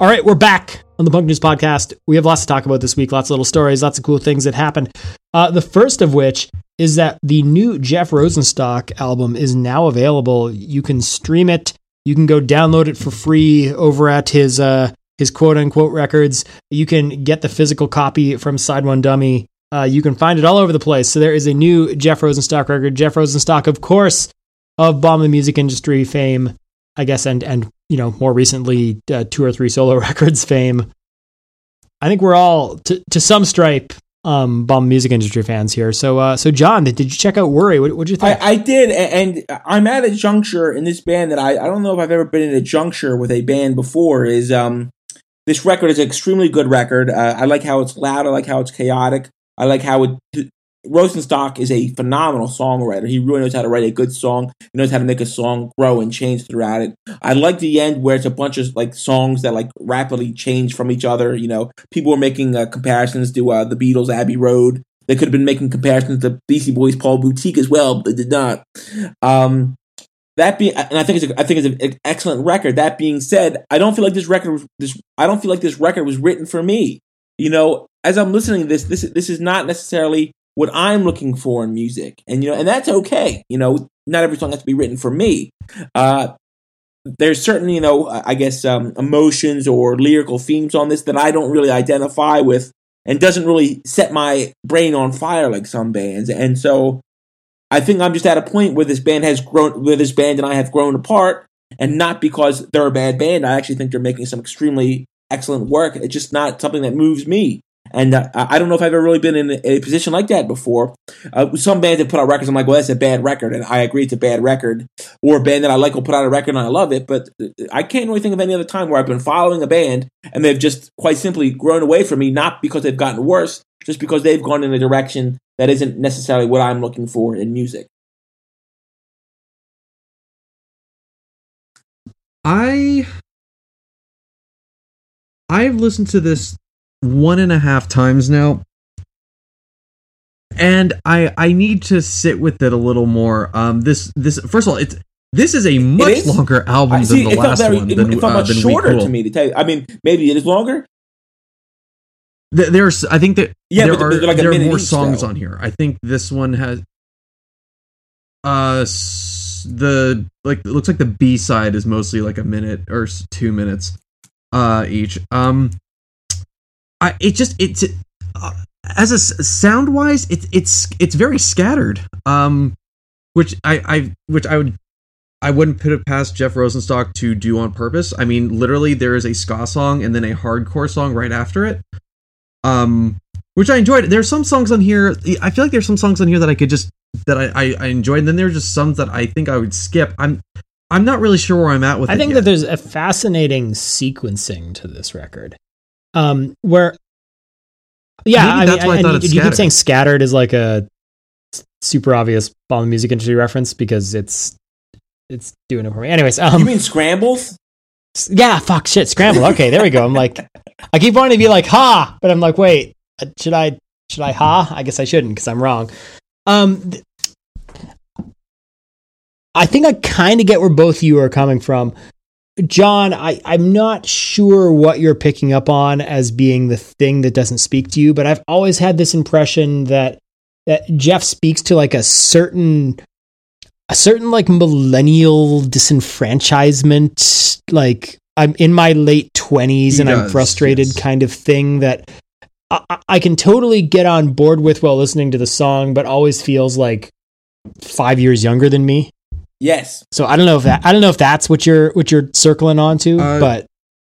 All right, we're back on the Punk News Podcast. We have lots to talk about this week, lots of little stories, lots of cool things that happened. Uh, the first of which is that the new Jeff Rosenstock album is now available. You can stream it. You can go download it for free over at his uh, his quote-unquote records. You can get the physical copy from Side One Dummy. Uh, you can find it all over the place. So there is a new Jeff Rosenstock record. Jeff Rosenstock, of course, of Bomb the Music Industry fame, I guess, and, and you know, more recently, uh, two or three solo records fame. I think we're all, to, to some stripe, um, Bomb Music Industry fans here. So, uh, so John, did, did you check out Worry? What did you think? I, I did, and, and I'm at a juncture in this band that I, I don't know if I've ever been in a juncture with a band before. Is um, this record is an extremely good record. Uh, I like how it's loud. I like how it's chaotic. I like how it. Rosenstock is a phenomenal songwriter. He really knows how to write a good song. He knows how to make a song grow and change throughout it. I like the end where it's a bunch of like songs that like rapidly change from each other. You know, people were making uh, comparisons to uh, the Beatles' Abbey Road. They could have been making comparisons to Beastie Boys' Paul Boutique as well, but they did not. Um, that being, and I think it's a, I think it's an excellent record. That being said, I don't feel like this record was this. I don't feel like this record was written for me. You know, as I'm listening to this, this this is not necessarily what I'm looking for in music. And, you know, and that's okay. You know, not every song has to be written for me. Uh, there's certain, you know, I guess, um, emotions or lyrical themes on this that I don't really identify with and doesn't really set my brain on fire like some bands. And so I think I'm just at a point where this band has grown, where this band and I have grown apart, and not because they're a bad band. I actually think they're making some extremely excellent work. It's just not something that moves me. And uh, I don't know if I've ever really been in a position like that before. Uh, some bands have put out records, I'm like, well, that's a bad record, and I agree it's a bad record. Or a band that I like will put out a record and I love it, but I can't really think of any other time where I've been following a band and they've just quite simply grown away from me, not because they've gotten worse, just because they've gone in a direction that isn't necessarily what I'm looking for in music. I I've listened to this one and a half times now, and I I need to sit with it a little more. Um, this this first of all, it's this is a much is? longer album I, see, than the last very, one. It, than, it felt uh, much than shorter Cool. to me. To tell you, I mean, maybe it is longer. There's, I think that yeah, there but, are like there are more songs though. on here. I think this one has uh the like it looks like the B side is mostly like a minute or two minutes uh each. Um. I, it just it's uh, as a sound wise it's it's it's very scattered, um, which I, I which I would I wouldn't put it past Jeff Rosenstock to do on purpose. I mean, literally there is a ska song and then a hardcore song right after it, um, which I enjoyed. There's some songs on here. I feel like there's some songs on here that I could just that I, I, I enjoyed. And then there's just some that I think I would skip. I'm I'm not really sure where I'm at with it. I think yet. that there's a fascinating sequencing to this record. Um, where, yeah, Maybe I that's mean, why I and thought you, it's you keep scattered. saying scattered is like a super obvious Bomb the Music Industry reference because it's it's doing it for me. Anyways, um, You mean Scrambles? yeah, fuck, shit, Scramble. Okay, there we go. I'm like, I keep wanting to be like ha, but I'm like, wait, should I should I ha? I guess I shouldn't because I'm wrong. Um, th- I think I kind of get where both of you are coming from. John, I, I'm not sure what you're picking up on as being the thing that doesn't speak to you, but I've always had this impression that that Jeff speaks to like a certain a certain like millennial disenfranchisement, like I'm in my late twenties and He I'm does, frustrated yes. kind of thing that I, I can totally get on board with while listening to the song, but always feels like five years younger than me. Yes. So I don't know if that I don't know if that's what you're what you're circling onto, Uh, but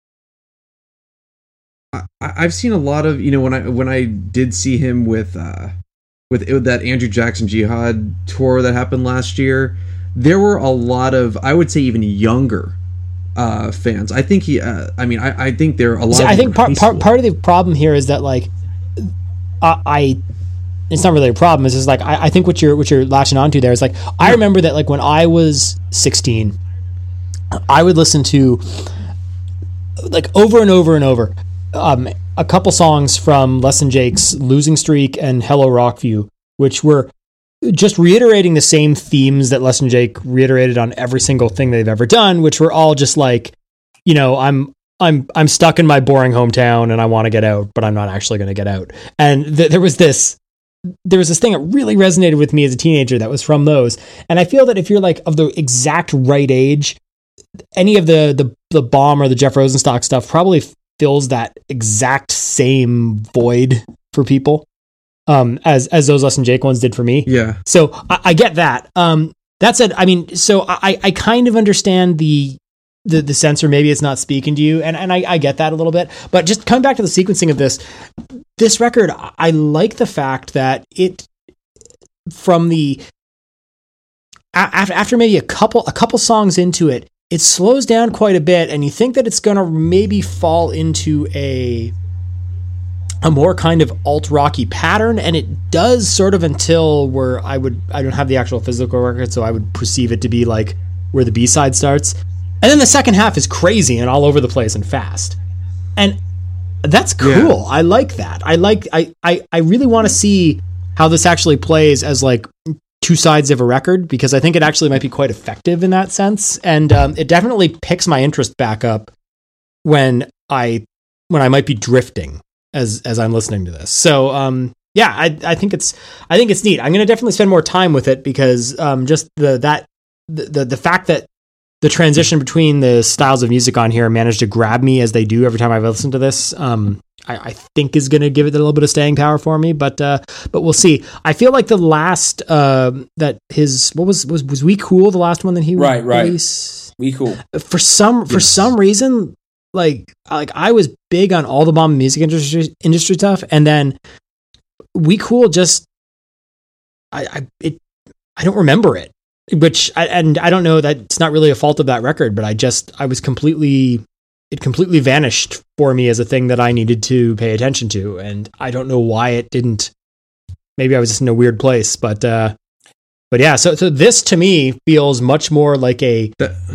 I, I've seen a lot of, you know, when I when I did see him with uh with, with that Andrew Jackson Jihad tour that happened last year, there were a lot of, I would say, even younger uh fans. I think he uh, I mean I, I think there are a lot See, of I them think in high part, part school. part of the problem here is that like I, I it's not really a problem. It's just like I, I think what you're what you're latching onto there is like I remember that like when I was sixteen, I would listen to like over and over and over um, a couple songs from Less Than Jake's Losing Streak and Hello Rockview, which were just reiterating the same themes that Less Than Jake reiterated on every single thing they've ever done, which were all just like, you know, I'm I'm I'm stuck in my boring hometown and I want to get out, but I'm not actually going to get out. And th- there was this there was this thing that really resonated with me as a teenager that was from those. And I feel that if you're like of the exact right age, any of the the the Bomb or the Jeff Rosenstock stuff probably fills that exact same void for people, um, as as those Less Than Jake ones did for me. Yeah. So I, I get that. Um, that said, I mean, so I I kind of understand the. The, the censor, maybe it's not speaking to you. And, and I, I get that a little bit, but just coming back to the sequencing of this, this record, I like the fact that it, from the, after, after maybe a couple, a couple songs into it, it slows down quite a bit. And you think that it's going to maybe fall into a, a more kind of alt-rocky pattern. And it does sort of until where I would, I don't have the actual physical record, so I would perceive it to be like where the B-side starts. And then the second half is crazy and all over the place and fast. And that's cool. Yeah. I like that. I like, I, I, I really want to see how this actually plays as like two sides of a record, because I think it actually might be quite effective in that sense. And um, it definitely picks my interest back up when I, when I might be drifting as, as I'm listening to this. So um, yeah, I, I think it's, I think it's neat. I'm going to definitely spend more time with it because um, just the, that, the, the, the fact that the transition between the styles of music on here managed to grab me as they do every time I've listened to this, um, I, I think is going to give it a little bit of staying power for me, but uh, but we'll see. I feel like the last uh, that his what was was was We Cool, the last one that he right released? right We Cool for some for yes. some reason, like like I was big on all the Bomb music industry industry stuff, and then We Cool just I I it I don't remember it. Which I, and I don't know that it's not really a fault of that record, but I just I was completely it completely vanished for me as a thing that I needed to pay attention to, and I don't know why it didn't. Maybe I was just in a weird place, but uh, but yeah. So so this to me feels much more like a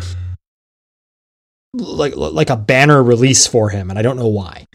like like a banner release for him, and I don't know why.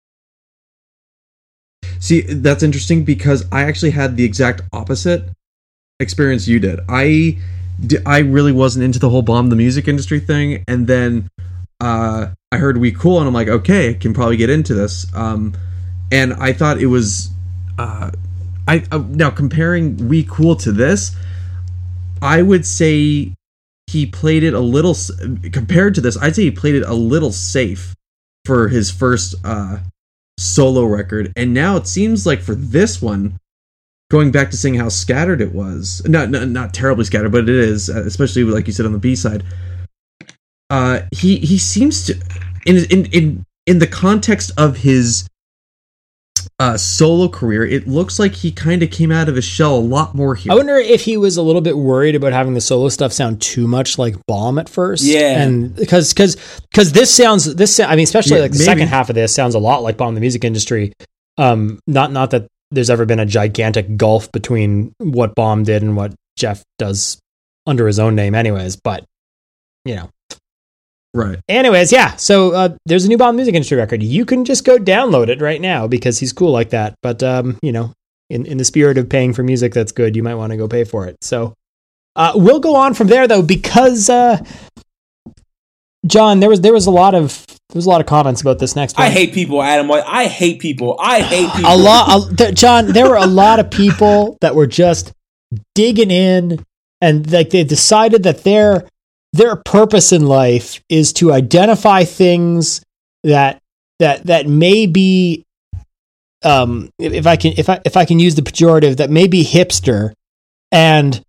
See, that's interesting because I actually had the exact opposite experience you did. I I really wasn't into the whole Bomb the music industry thing, and then uh, I heard We Cool, and I'm like, okay, I can probably get into this. Um, and I thought it was, uh, I uh, now comparing We Cool to this, I would say he played it a little compared to this. I'd say he played it a little safe for his first uh, solo record, and now it seems like for this one, going back to saying how scattered it was, not, not not terribly scattered, but it is, especially like you said on the B side. Uh, he he seems to, in in in in the context of his uh, solo career, it looks like he kind of came out of his shell a lot more here. I wonder if he was a little bit worried about having the solo stuff sound too much like Bomb at first. Yeah, and because because because this sounds this I mean especially yeah, like the maybe. second half of this sounds a lot like Bomb the music industry. Um, not not that there's ever been a gigantic gulf between what Bomb did and what Jeff does under his own name anyways, but you know. Right. Anyways, yeah. So uh, there's a new Bomb music industry record. You can just go download it right now because he's cool like that. But um, you know, in, in the spirit of paying for music that's good, you might want to go pay for it. So uh, we'll go on from there though, because uh, John, there was there was a lot of there was a lot of comments about this next one. I hate people, Adam. I hate people. I hate people. A lot, a, th- John. There were a lot of people that were just digging in, and like they decided that their their purpose in life is to identify things that that that may be, um, if, if I can if I if I can use the pejorative, that may be hipster, and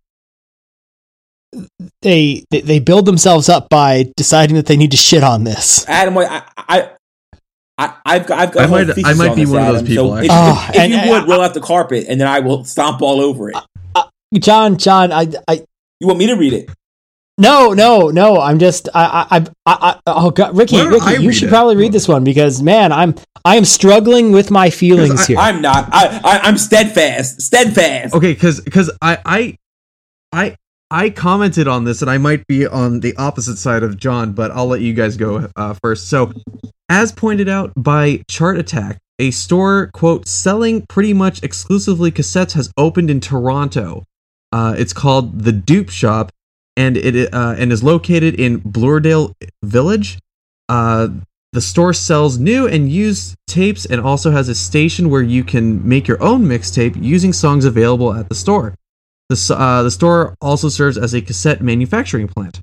They, they they build themselves up by deciding that they need to shit on this. Adam, I I I I've got I've got. I might I might be one Adam. of those people. So if, oh, if, if and, you and, would, uh, roll out the carpet, and then I will stomp all over it. Uh, uh, John, John, I I. You want me to read it? No, no, no. I'm just I I I. I oh God, Ricky, Why don't Ricky, I you read should it? probably read this one because man, I'm I am struggling with my feelings I- here. I'm not. I, I I'm steadfast. Steadfast. Okay, because because I I I I commented on this, and I might be on the opposite side of John, but I'll let you guys go uh, first. So, as pointed out by Chart Attack, a store, quote, selling pretty much exclusively cassettes has opened in Toronto. Uh, it's called The Dupe Shop, and it uh, and is located in Bloordale Village. Uh, the store sells new and used tapes and also has a station where you can make your own mixtape using songs available at the store. The, uh, the store also serves as a cassette manufacturing plant.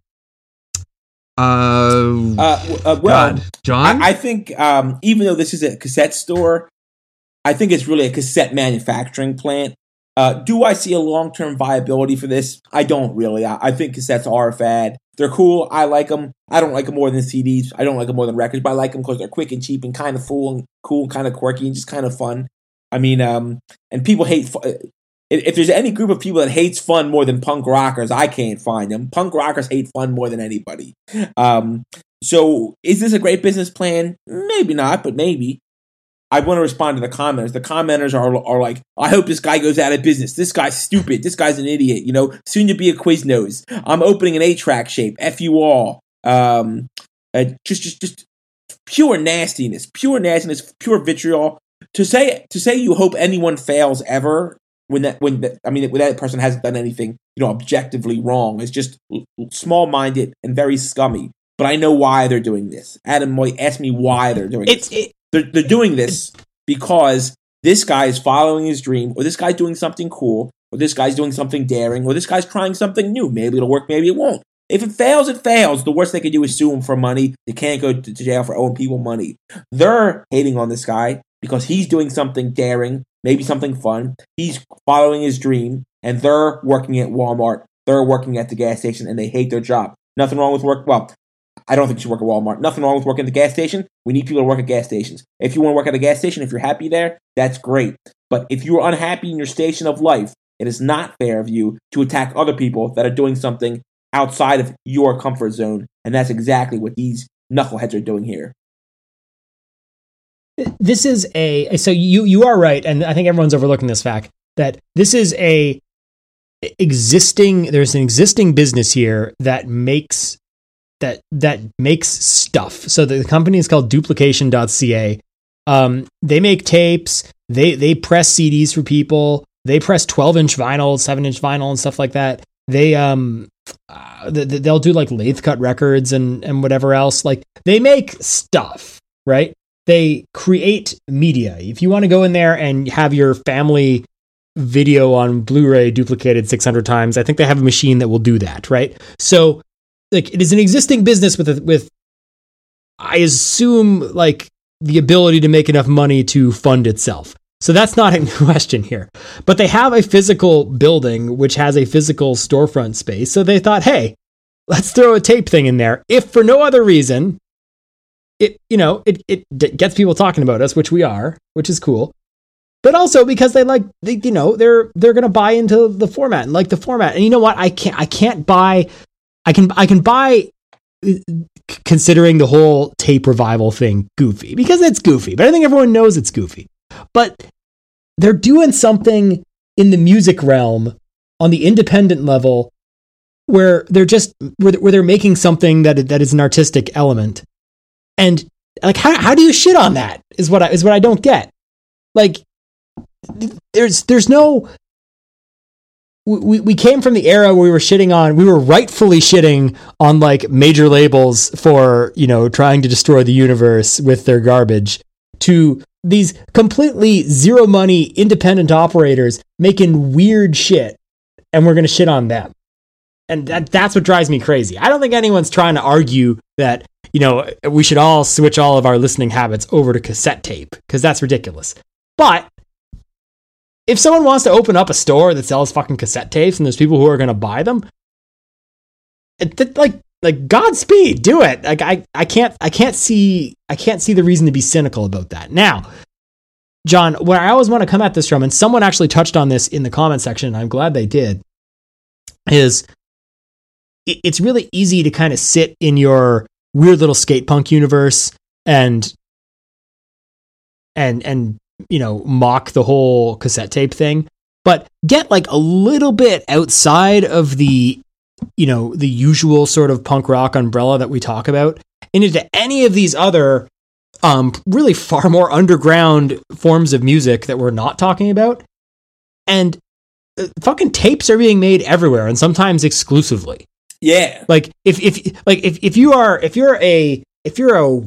Uh, uh, uh well, God. John? I, I think um, even though this is a cassette store, I think it's really a cassette manufacturing plant. Uh, do I see a long-term viability for this? I don't really. I, I think cassettes are a fad. They're cool. I like them. I don't like them more than C Ds. I don't like them more than records, but I like them because they're quick and cheap and kind of cool and cool, kind of quirky and just kind of fun. I mean, um, and people hate. Fu- if there's any group of people that hates fun more than punk rockers, I can't find them. Punk rockers hate fun more than anybody. Um, so, is this a great business plan? Maybe not, but maybe. I want to respond to the commenters. The commenters are are like, I hope this guy goes out of business. This guy's stupid. This guy's an idiot. You know, soon to be a Quiznos. I'm opening an eight-track shape. F you all. Um, uh, just, just, just pure nastiness. Pure nastiness. Pure vitriol. To say, to say you hope anyone fails ever when that, when that, I mean, when that person hasn't done anything, you know, objectively wrong is just small-minded and very scummy. But I know why they're doing this. Adam Moy asked me why they're doing It's this. it, They're, they're doing this because this guy is following his dream, or this guy's doing something cool, or this guy's doing something daring, or this guy's trying something new. Maybe it'll work, maybe it won't. If it fails, it fails. The worst they can do is sue him for money. They can't go to jail for owing people money. They're hating on this guy because he's doing something daring, maybe something fun. He's following his dream, and they're working at Walmart. They're working at the gas station, and they hate their job. Nothing wrong with work. Well, I don't think you should work at Walmart. Nothing wrong with working at the gas station. We need people to work at gas stations. If you want to work at a gas station, if you're happy there, that's great. But if you're unhappy in your station of life, it is not fair of you to attack other people that are doing something outside of your comfort zone. And that's exactly what these knuckleheads are doing here. This is a, so you, you are right. And I think everyone's overlooking this fact that this is a existing, there's an existing business here that makes that that makes stuff. So the company is called duplication dot c a. Um, they make tapes, they they press C Ds for people, they press twelve inch vinyl, seven inch vinyl and stuff like that. They um uh, they'll do like lathe cut records and and whatever else. Like they make stuff, right? They create media. If you want to go in there and have your family video on Blu-ray duplicated six hundred times, I think they have a machine that will do that, right? So like it is an existing business with, a, with, I assume like the ability to make enough money to fund itself. So that's not in question here, but they have a physical building, which has a physical storefront space. So they thought, hey, let's throw a tape thing in there. If for no other reason, it, you know, it, it gets people talking about us, which we are, which is cool. But also because they like, they, you know, they're, they're going to buy into the format and like the format. And you know what? I can't, I can't buy I can I can buy considering the whole tape revival thing goofy because it's goofy, but I think everyone knows it's goofy. But they're doing something in the music realm on the independent level where they're just where, where they're making something that that is an artistic element. And like how how do you shit on that is what I is what I don't get. Like there's there's no We we came from the era where we were shitting on, we were rightfully shitting on like major labels for, you know, trying to destroy the universe with their garbage to these completely zero money independent operators making weird shit and we're going to shit on them. And that that's what drives me crazy. I don't think anyone's trying to argue that, you know, we should all switch all of our listening habits over to cassette tape because that's ridiculous. But if someone wants to open up a store that sells fucking cassette tapes and there's people who are going to buy them, it, it, like, like Godspeed, do it. Like, I, I can't, I can't see, I can't see the reason to be cynical about that. Now, John, where I always want to come at this from, and someone actually touched on this in the comment section, and I'm glad they did, is it, it's really easy to kind of sit in your weird little skate punk universe and, and, and, you know, mock the whole cassette tape thing, but get like a little bit outside of the, you know, the usual sort of punk rock umbrella that we talk about and into any of these other, um, really far more underground forms of music that we're not talking about. And uh, fucking tapes are being made everywhere and sometimes exclusively. Yeah. Like if, if, like if, if you are, if you're a, if you're a,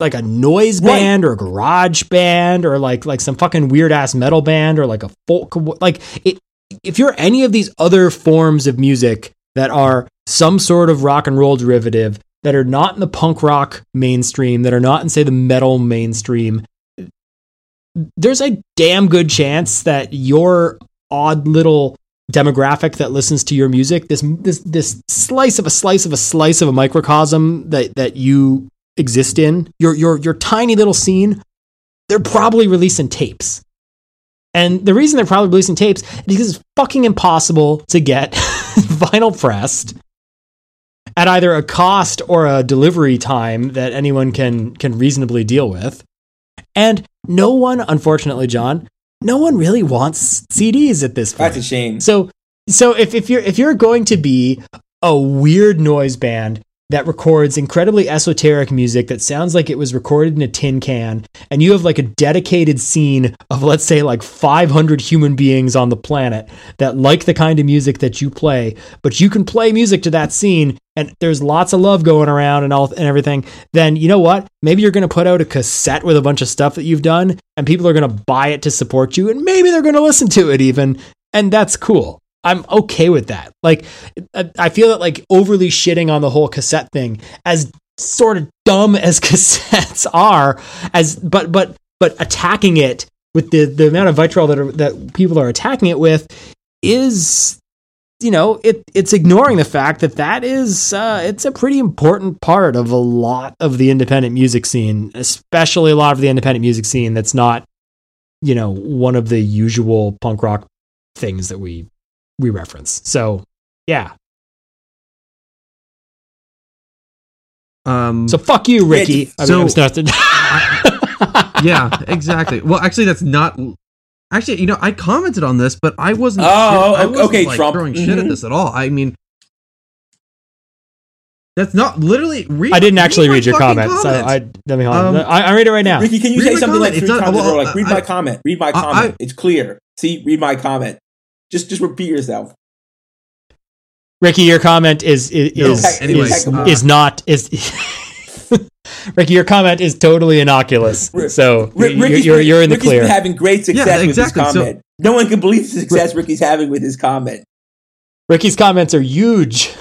like a noise band right. or a garage band or like like some fucking weird ass metal band or like a folk, like it, if you're any of these other forms of music that are some sort of rock and roll derivative that are not in the punk rock mainstream, that are not in, say, the metal mainstream, there's a damn good chance that your odd little demographic that listens to your music, this this this slice of a slice of a slice of a microcosm that that you exist in, your your your tiny little scene, they're probably releasing tapes. And the reason they're probably releasing tapes is because it's fucking impossible to get vinyl pressed at either a cost or a delivery time that anyone can can reasonably deal with. And no one, unfortunately, John, no one really wants C Ds at this point. That's a shame. So so if, if you're if you're going to be a weird noise band that records incredibly esoteric music that sounds like it was recorded in a tin can, and you have like a dedicated scene of, let's say, like five hundred human beings on the planet that like the kind of music that you play, but you can play music to that scene and there's lots of love going around and all and everything, then you know what? Maybe you're going to put out a cassette with a bunch of stuff that you've done and people are going to buy it to support you, and maybe they're going to listen to it even, and that's cool. I'm okay with that. Like, I feel that like overly shitting on the whole cassette thing, as sort of dumb as cassettes are, as but but but attacking it with the, the amount of vitriol that are, that people are attacking it with is, you know, it it's ignoring the fact that that is uh, it's a pretty important part of a lot of the independent music scene, especially a lot of the independent music scene that's not, you know, one of the usual punk rock things that we. we reference. So yeah. Um, so fuck you, Ricky. I mean, so, I, yeah, exactly. Well, actually that's not, actually, you know, I commented on this, but I wasn't, oh, shit, I wasn't okay, like, Trump. throwing Mm-hmm. shit at this at all. I mean, that's not literally. Read, I didn't actually read, read your comments. comments. I, I, let me hold um, on. I, I read it right now. Ricky, can you read say something comment. like three it's times not, in a row? Like, read I, my comment. Read my comment. I, it's clear. See, read my comment. Just, just repeat yourself. Ricky, your comment is is no, is, anyways, is, uh, is not is. Ricky, your comment is totally innocuous. So Rick, you're, you're you're in the Ricky's clear. Been having great success yeah, exactly. with his comment. So, no one can believe the success Ricky's having with his comment. Ricky's comments are huge.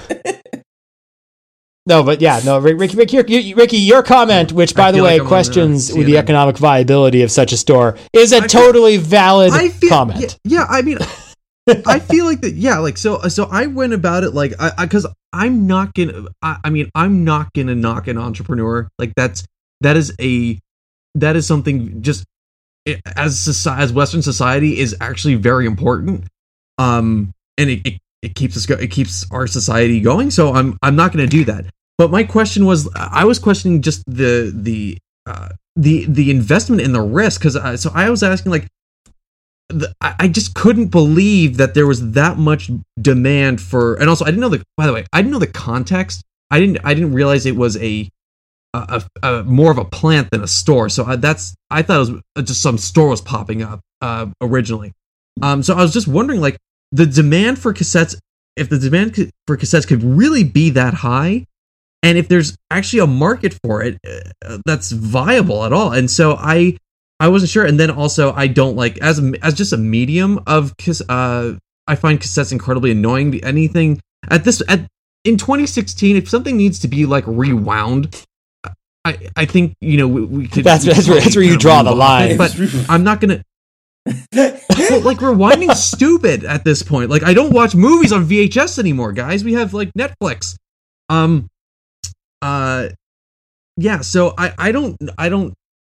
No, but yeah, no, Ricky, Ricky, your, Ricky, your comment, which by the way like questions on, uh, the economic viability of such a store, is a I totally feel, valid I feel, comment. Yeah, yeah, I mean, I feel like that. Yeah, like so. So I went about it like I because I'm not gonna. I, I mean, I'm not gonna knock an entrepreneur. Like that's that is a that is something just it, as society, as Western society is actually very important. Um, and it. it It keeps us go- it keeps our society going, so I'm I'm not going to do that. But my question was, I was questioning just the the uh, the the investment and the risk, because uh, so I was asking like, the, I, I just couldn't believe that there was that much demand for, and also I didn't know the by the way I didn't know the context. I didn't I didn't realize it was a a, a, a more of a plant than a store. So I, that's I thought it was just some store was popping up uh, originally. Um, so I was just wondering like. The demand for cassettes, if the demand for cassettes could really be that high, and if there's actually a market for it uh, that's viable at all. And so I, I wasn't sure. And then also I don't like as a, as just a medium of uh, I find cassettes incredibly annoying. Anything at this at in twenty sixteen, if something needs to be like rewound, I I think you know we, we could. That's we that's, where, that's where you draw the line. But I'm not gonna. Well, like rewinding's stupid at this point. Like I don't watch movies on V H S anymore, guys. We have like Netflix. Um uh yeah, so I I don't I don't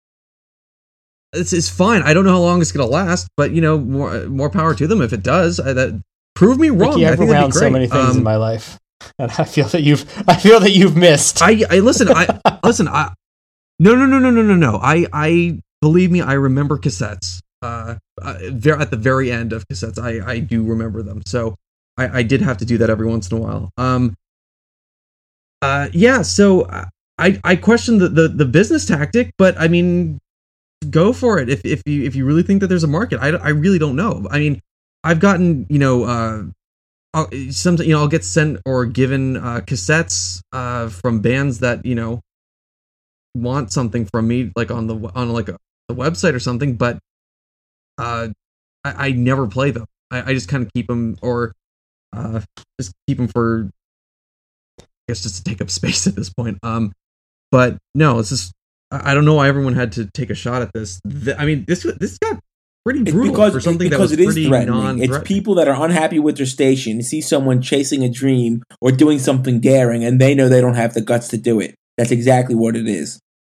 it's it's fine. I don't know how long it's going to last, but you know, more more power to them if it does. I, that prove me wrong. Ricky, I've I around so many things um, in my life. And I feel that you've I feel that you've missed. I I listen, I listen, I No, no, no, no, no, no, no. I I believe me, I remember cassettes. Uh, uh, there at the very end of cassettes, I, I do remember them. So I, I did have to do that every once in a while. Um, uh, yeah. So I, I question the, the, the business tactic, but I mean, go for it. If, if you, if you really think that there's a market, I, I really don't know. I mean, I've gotten, you know, uh, I'll, some, you know, I'll get sent or given, uh, cassettes, uh, from bands that, you know, want something from me, like on the on like a the website or something, but uh, I, I never play them. I, I just kind of keep them, or uh, just keep them for, I guess, just to take up space at this point. Um, but no, it's just I, I don't know why everyone had to take a shot at this. The, I mean, this this got pretty brutal because, for something because that was it is pretty threatening. non-threatening. It's people that are unhappy with their station, see someone chasing a dream or doing something daring, and they know they don't have the guts to do it. That's exactly what it is.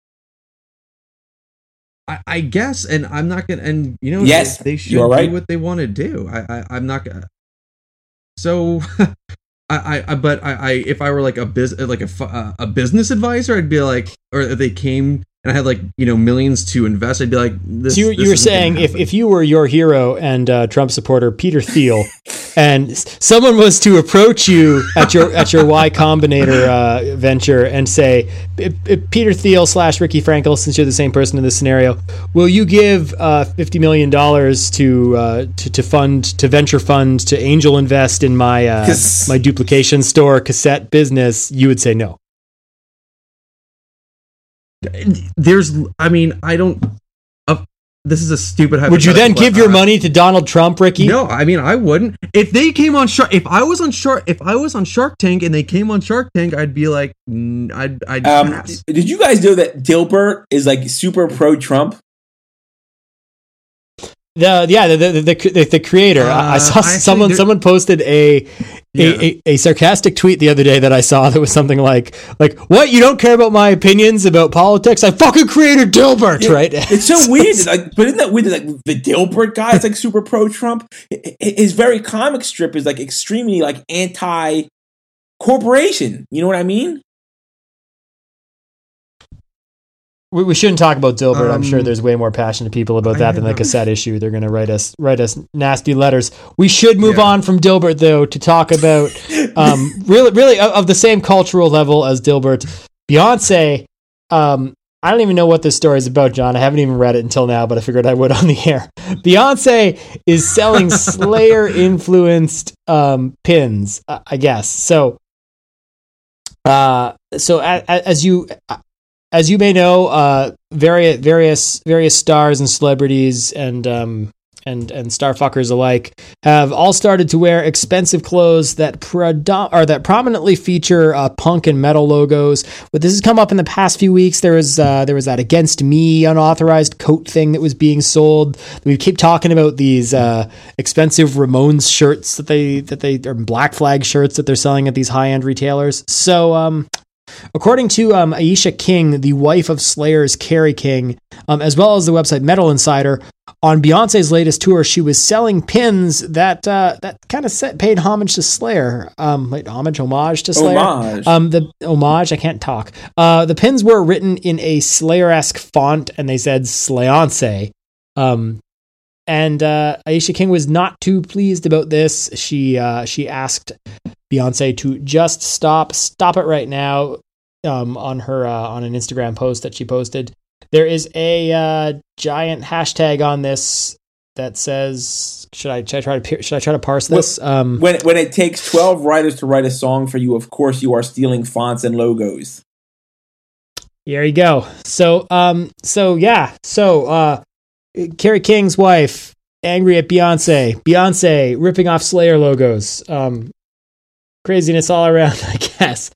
I, I guess, and I'm not gonna, and you know, yes, they, they should you're right. do what they want to do. I, I, I'm not gonna. So, I, I, but I, I, if I were like a biz, like a, uh, a business advisor, I'd be like, or if they came and I had like, you know, millions to invest, I'd be like, this, so you, this you were saying if, if you were your hero and uh, Trump supporter Peter Thiel, and someone was to approach you at your at your Y Combinator uh, venture and say, Peter Thiel slash Ricky Frankel, since you're the same person in this scenario, will you give uh, fifty million dollars to, uh, to to fund to venture fund to angel invest in my uh, my duplication store cassette business? You would say no. There's, I mean, I don't. Uh, this is a stupid. Would you then give your money to Donald Trump, Ricky? No, I mean, I wouldn't. If they came on Shark, if I was on Shark, if I was on Shark Tank and they came on Shark Tank, I'd be like, mm, I'd, I'd um, pass. Did you guys know that Dilbert is like super pro Trump? The yeah the the the, the creator. Uh, I saw actually, someone someone posted a, yeah. a, a a sarcastic tweet the other day that I saw that was something like like what, you don't care about my opinions about politics? I fucking created Dilbert, yeah, right? It's so weird. Like, but isn't that weird? Like the Dilbert guy is like super pro Trump. His very comic strip is like extremely like anti corporation. You know what I mean? We, we shouldn't talk about Dilbert. Um, I'm sure there's way more passionate people about that than the know. cassette issue. They're going to write us write us nasty letters. We should move yeah. on from Dilbert, though, to talk about um, really, really of, of the same cultural level as Dilbert. Beyonce. Um, I don't even know what this story is about, John. I haven't even read it until now, but I figured I would on the air. Beyonce is selling Slayer-influenced um, pins, uh, I guess. So, uh, so a, a, as you. As you may know, uh, various various various stars and celebrities and um, and and starfuckers alike have all started to wear expensive clothes that predom- or that prominently feature uh, punk and metal logos. But this has come up in the past few weeks. There was uh, there was that Against Me unauthorized coat thing that was being sold. We keep talking about these uh, expensive Ramones shirts that they that they or Black Flag shirts that they're selling at these high end retailers. So. Um, According to um, Aisha King, the wife of Slayer's Kerry King, um, as well as the website Metal Insider, on Beyonce's latest tour, she was selling pins that uh, that kind of paid homage to Slayer. Um, wait, homage, homage to Slayer. Homage. Um, the homage. I can't talk. Uh, the pins were written in a Slayer-esque font, and they said Slayonce. Um, and uh, Aisha King was not too pleased about this. She uh, she asked Beyonce to just stop, stop it right now. Um, on her uh, on an Instagram post that she posted, there is a uh, giant hashtag on this that says, "Should I, should I try to should I try to parse this?" Um, when when it takes twelve writers to write a song for you, of course you are stealing fonts and logos. There you go. So um, so yeah, so uh, Kerry King's wife angry at Beyonce. Beyonce ripping off Slayer logos. Um, craziness all around, I guess.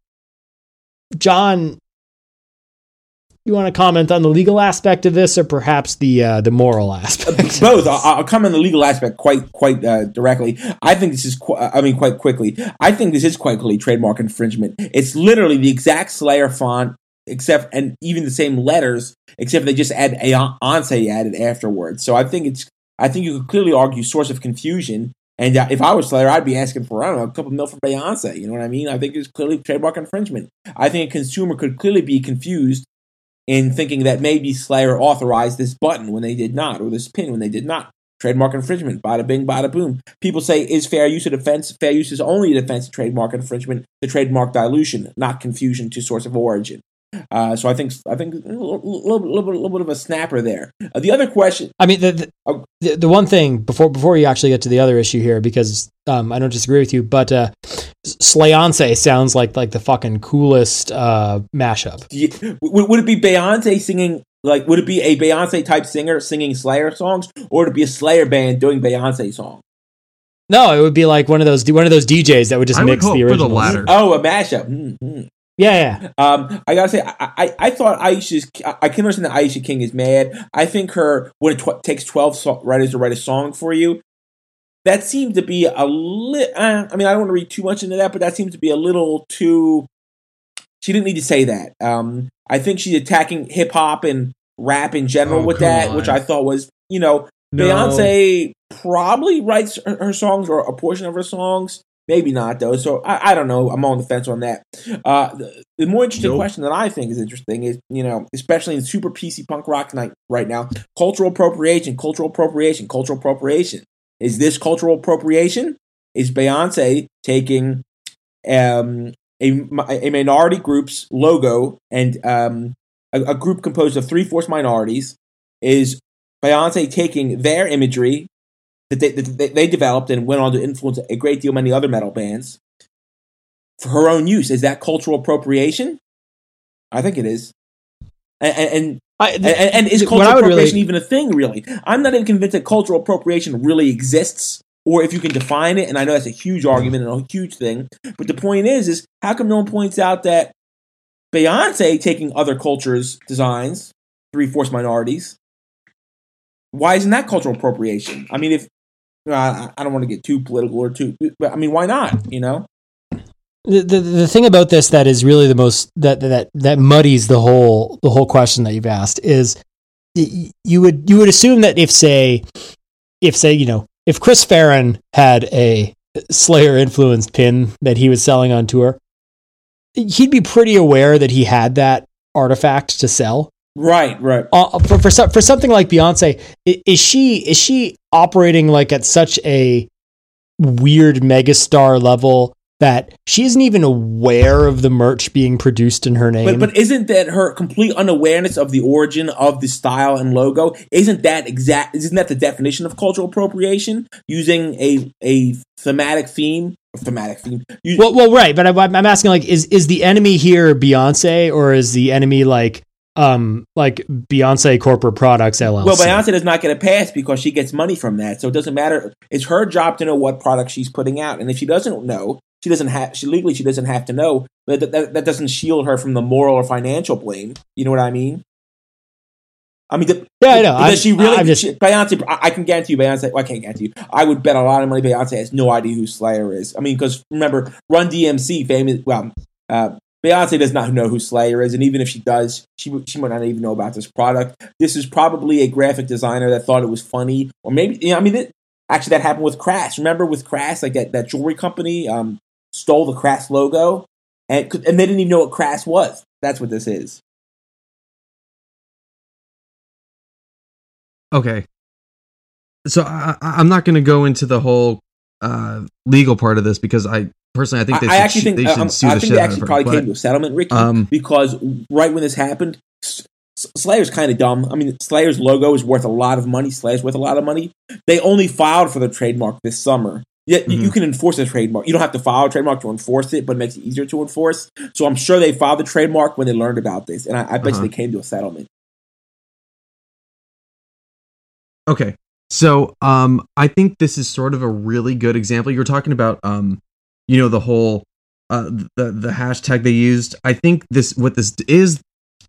John, you want to comment on the legal aspect of this, or perhaps the uh, the moral aspect? Both. I'll, I'll comment on the legal aspect quite quite uh, directly. I think this is, qu- I mean, quite quickly. I think this is quite clearly trademark infringement. It's literally the exact Slayer font, except and even the same letters, except they just add Beyonce added afterwards. So I think it's. I think you could clearly argue source of confusion. And uh, if I was Slayer, I'd be asking for, I don't know, a couple mil for Beyonce. You know what I mean? I think it's clearly trademark infringement. I think a consumer could clearly be confused in thinking that maybe Slayer authorized this button when they did not, or this pin when they did not. Trademark infringement. Bada bing, bada boom. People say, is fair use a defense? Fair use is only a defense to trademark infringement, to trademark dilution, not confusion to source of origin. Uh, so I think I think a little, little, little, little bit of a snapper there. Uh, the other question, I mean, the the, oh, the the one thing before before you actually get to the other issue here, because um, I don't disagree with you, but uh, Slayonce sounds like like the fucking coolest uh, mashup. You, would, would it be Beyonce singing, like, would it be a Beyonce type singer singing Slayer songs, or would it be a Slayer band doing Beyonce songs? No, it would be like one of those one of those D Js that would just I mix would hope the for the original. latter. Oh, a mashup. Mm-hmm. Yeah, yeah. Um, I gotta say, I, I, I thought Aisha's. I can understand that Aisha King is mad. I think her when it tw- takes twelve so- writers to write a song for you, that seems to be a little. Uh, I mean, I don't want to read too much into that, but that seems to be a little too. She didn't need to say that. Um, I think she's attacking hip hop and rap in general Oh, with come that, on. which I thought was, you know, No. Beyonce probably writes her, her songs or a portion of her songs. Maybe not, though. So I, I don't know. I'm on the fence on that. Uh, the, the more interesting Nope. question that I think is interesting is, you know, especially in super P C punk rock night right now, cultural appropriation, cultural appropriation, cultural appropriation. Is this cultural appropriation? Is Beyonce taking um, a, a minority group's logo and um, a, a group composed of three-fourths minorities? Is Beyonce taking their imagery that they, that they developed and went on to influence a great deal many other metal bands for her own use? Is that cultural appropriation? I think it is. And and, I, and, and is what cultural I would appropriation really- even a thing, really? I'm not even convinced that cultural appropriation really exists, or if you can define it, and I know that's a huge argument and a huge thing, but the point is, is how come no one points out that Beyonce taking other cultures' designs, three-fourths minorities, why isn't that cultural appropriation? I mean, if I, I don't want to get too political or too, but I mean, why not? You know, the, the the thing about this that is really the most that that that muddies the whole the whole question that you've asked is y- you would you would assume that if say if say you know if Chris Farron had a Slayer influenced pin that he was selling on tour, he'd be pretty aware that he had that artifact to sell. right, right. Uh, for for, so- for something like Beyonce, i- is she is she operating like at such a weird megastar level that she isn't even aware of the merch being produced in her name? But but isn't that her complete unawareness of the origin of the style and logo? Isn't that exact? Isn't that the definition of cultural appropriation? Using a a thematic theme, a thematic theme. You, well, well, right. But I, I'm asking, like, is is the enemy here Beyonce, or is the enemy like um like Beyonce Corporate Products L L C? Well, Beyonce does not get a pass because she gets money from that, so it doesn't matter. It's her job to know what product she's putting out, and if she doesn't know, she doesn't have. She legally she doesn't have to know, but that, that, that doesn't shield her from the moral or financial blame. You know what I mean? I mean, the, Yeah, I know. Does I'm- she really? I'm just- she, Beyonce, I, I can guarantee you, Beyonce. Well, I can't guarantee you. I would bet a lot of money Beyonce has no idea who Slayer is. I mean, because remember, Run D M C, famous. Well, uh, Beyonce does not know who Slayer is, and even if she does, she she might not even know about this product. This is probably a graphic designer that thought it was funny, or maybe you know, I mean, it, actually, that happened with Crass. Remember with Crass, like that, that jewelry company um, stole the Crass logo, and and they didn't even know what Crass was. That's what this is. Okay. So I, I- I'm not going to go into the whole uh, legal part of this because I personally I think they I, should, I actually think they uh, should um, sue I the think shit they out actually of her. probably but- came to a settlement, Ricky, um, because right when this happened, S- S- Slayer's kind of dumb. I mean, Slayer's logo is worth a lot of money. Slayer's worth a lot of money. They only filed for the trademark this summer. Yeah, you- Mhm. you can enforce a trademark. You don't have to file a trademark to enforce it, but it makes it easier to enforce. So I'm sure they filed the trademark when they learned about this, and I, I bet Uh-huh. you they came to a settlement. Okay. So um I think this is sort of a really good example. You were talking about um you know the whole uh the the hashtag they used. I think this what this is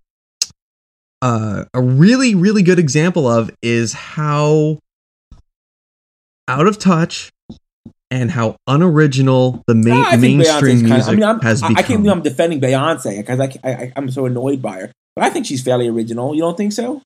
uh a really really good example of is how out of touch and how unoriginal the main I think mainstream Beyonce's kind music of, I mean, I'm, has I, become. I can't believe I'm defending Beyonce because I, I, I'm so annoyed by her. But I think she's fairly original. You don't think so?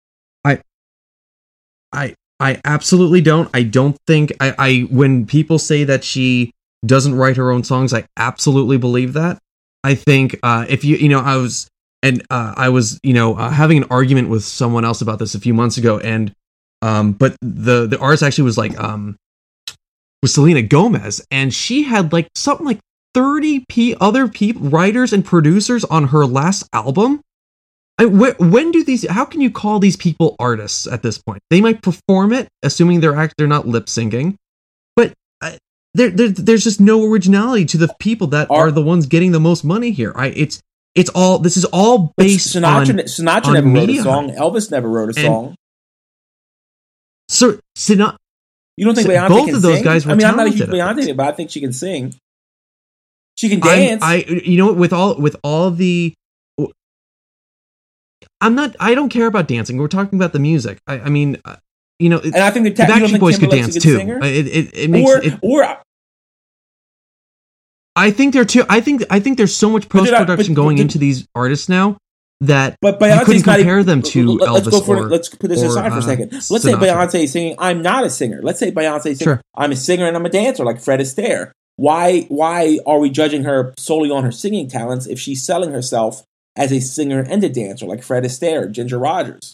I I absolutely don't. I don't think I, I when people say that she doesn't write her own songs, I absolutely believe that. I think uh, if you you know I was and uh, I was you know uh, having an argument with someone else about this a few months ago, and um but the the artist actually was like um was Selena Gomez, and she had like something like thirty p other people writers and producers on her last album. I, wh- when do these? How can you call these people artists at this point? They might perform it, assuming they're act they're not lip syncing. But uh, there, there there's just no originality to the people that are, Are- the ones getting the most money here. I it's it's all this is all But based Sinatra, on Sinatra on never wrote a media song. Elvis never wrote a And- song. so Sinatra. You don't think So Beyonce both can of those sing? guys were I mean, I'm not a huge talented at Beyonce it. fan, but I think she can sing. She can I, dance. I you know what, with all with all the I'm not I don't care about dancing. We're talking about the music. I, I mean, uh, you know, and I think the, the ta- you don't Backstreet think Boys could Timberlake's dance a good too. singer? It it, it makes Or, it, or I think they're too. I think I think there's so much But post did I- production but- going but- into these artists now that But you Beyonce's couldn't not compare even, them to let- let's Elvis go for or let's put this or, aside for a uh, second. Let's say Sinatra. Beyonce is singing, "I'm not a singer." Let's say Beyonce is singing, Sure. "I'm a singer and I'm a dancer," like Fred Astaire. Why why are we judging her solely on her singing talents if she's selling herself as a singer and a dancer, like Fred Astaire, Ginger Rogers?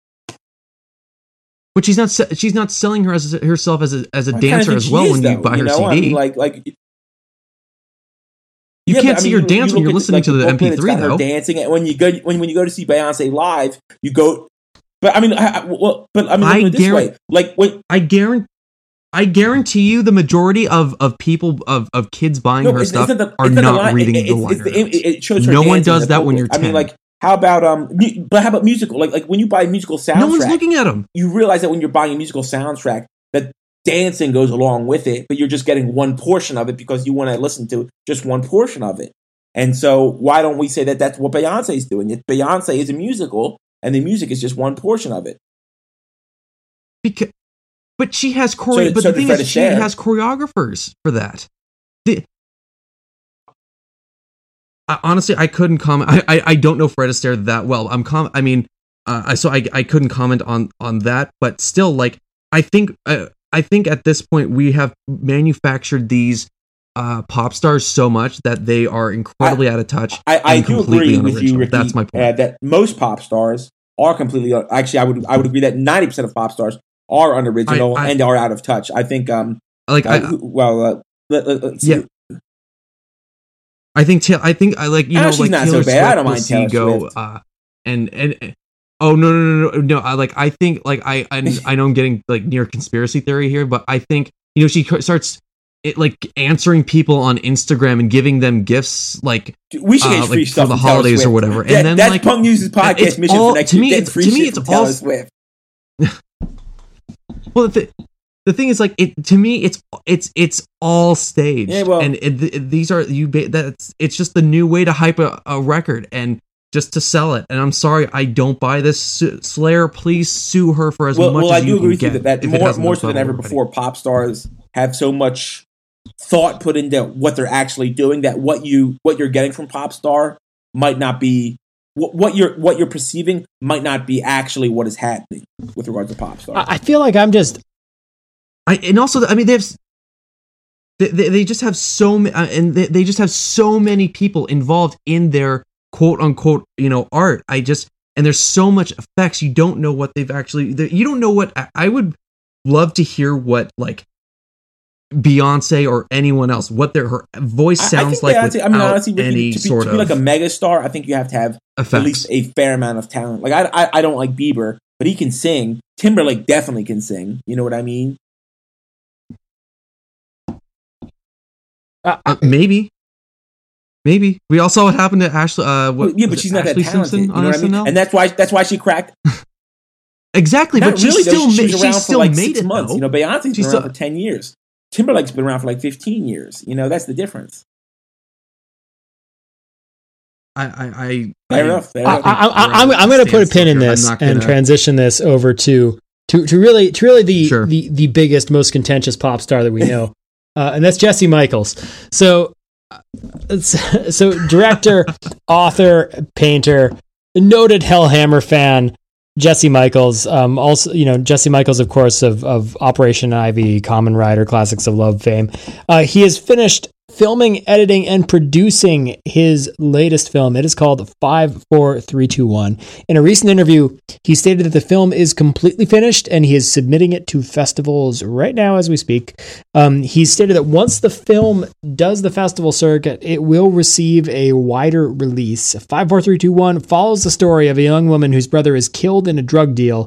But she's not. se- She's not selling her as herself as a as a I kinda dancer think as she well is, when though, you buy her know? C D. I mean, like like you yeah, can't but, I see mean, her you- dance you when you're look at, listening like, to the booklet, it's M P three got her though. dancing, and when you go when when you go to see Beyonce live, you go. But I mean, I, I- well, but I mean, I look at it this guarantee- way, like when I guarantee. I guarantee you, the majority of, of people of, of kids buying no, her it's- stuff it's the- are it's the not line- reading it, the it's- liner it's the- notes. it, it shows her No one dancing does in the that when vocals. you're I mean, ten. like how about um, mu- but how about musical? Like like when you buy a musical soundtrack, No one's looking at them. you realize that when you're buying a musical soundtrack, that dancing goes along with it, but you're just getting one portion of it because you want to listen to just one portion of it. And so, why don't we say that that's what Beyonce's doing? It- Beyonce is a musical, and the music is just one portion of it. Because, but she has chore- So- But so the thing did Fred is, she Astaire. has choreographers for that. The, I, honestly, I couldn't comment. I, I I don't know Fred Astaire that well. I'm com. I mean, uh, I so I I couldn't comment on on that. But still, like I think uh, I think at this point we have manufactured these uh, pop stars so much that they are incredibly out of touch. I, I and do completely agree with you, unoriginal. Ricky. That's my point. Uh, that most pop stars are completely actually. I would I would agree that ninety percent of pop stars are unoriginal I- I- and are out of touch. I think. Um. like uh, I, who- well. Uh, let, let, let's Yeah. see. I think Ta- I think I like you Ah, know she's like not so Taylor bad. I don't Swift will mind see Taylor go Swift. uh, and and and- oh no no no no no I like I think like I I, I know I'm getting like near conspiracy theory here, but I think you know she co- starts it like answering people on Instagram and giving them gifts like We should uh, get free like, stuff for the from Taylor holidays or Swift. whatever, and That- then that's like Punk News' it's podcast mission all- for next to me year. it's- Getting free to me shit it's from Taylor all- Swift. well the, the thing is like it to me it's it's it's all staged Yeah, well- and it, it- these are you ba- that's it's just the new way to hype a, a record and just to sell it. And I'm sorry, I don't buy this. Su- Slayer, please sue her for as Well, much well, as I you do can agree with you get. that, that if it more hasn't more been so than done ever already. before, pop stars have so much thought put into what they're actually doing that what you what you're getting from pop star might not be what, what you're what you're perceiving might not be actually what is happening with regards to pop star. I I feel like I'm just I and also I mean they have s- they, they, they just have so many uh, and they, they just have so many people involved in their quote unquote you know art. I just and there's so much effects you don't know what they've actually they- you don't know what I, I would love to hear what like Beyonce or anyone else what their her voice I- I sounds think like Beyonce- without I mean, honestly, Ricky, any to be, sort to be of like a megastar, I think you have to have effects. at least a fair amount of talent. Like I, I I don't like Bieber, but he can sing. Timberlake definitely can sing. You know what I mean? uh, Uh, maybe. Maybe we all saw what happened to Ashley. Uh, what, yeah, was but it she's not Ashley that talented. Simpson You know on what I mean? S N L? And that's why that's why she cracked. Exactly, Not but she really, though. still She made. was She around for still like made six it. months. Though. You know, Beyonce's been She's around still- for ten years. Timberlake's been around for like fifteen years. You know, that's the difference. I, I, I, Fair enough. Fair I, enough. I, I, I'm I'm going to put a pin in this I'm not and gonna- transition this over to to to really to really the Sure. the the biggest, most contentious pop star that we know, uh, and that's Jesse Michaels. So, uh, it's- so director, author, painter, noted Hellhammer fan. Jesse Michaels, um, also, you know, Jesse Michaels, of course, of, of Operation Ivy, Common Rider, Classics of Love fame. Uh, he has finished filming, editing, and producing his latest film. It is called five four three two one. In a recent interview, he stated that the film is completely finished and he is submitting it to festivals right now as we speak. Um, he stated that once the film does the festival circuit, it will receive a wider release. five four three two one follows the story of a young woman whose brother is killed in a drug deal.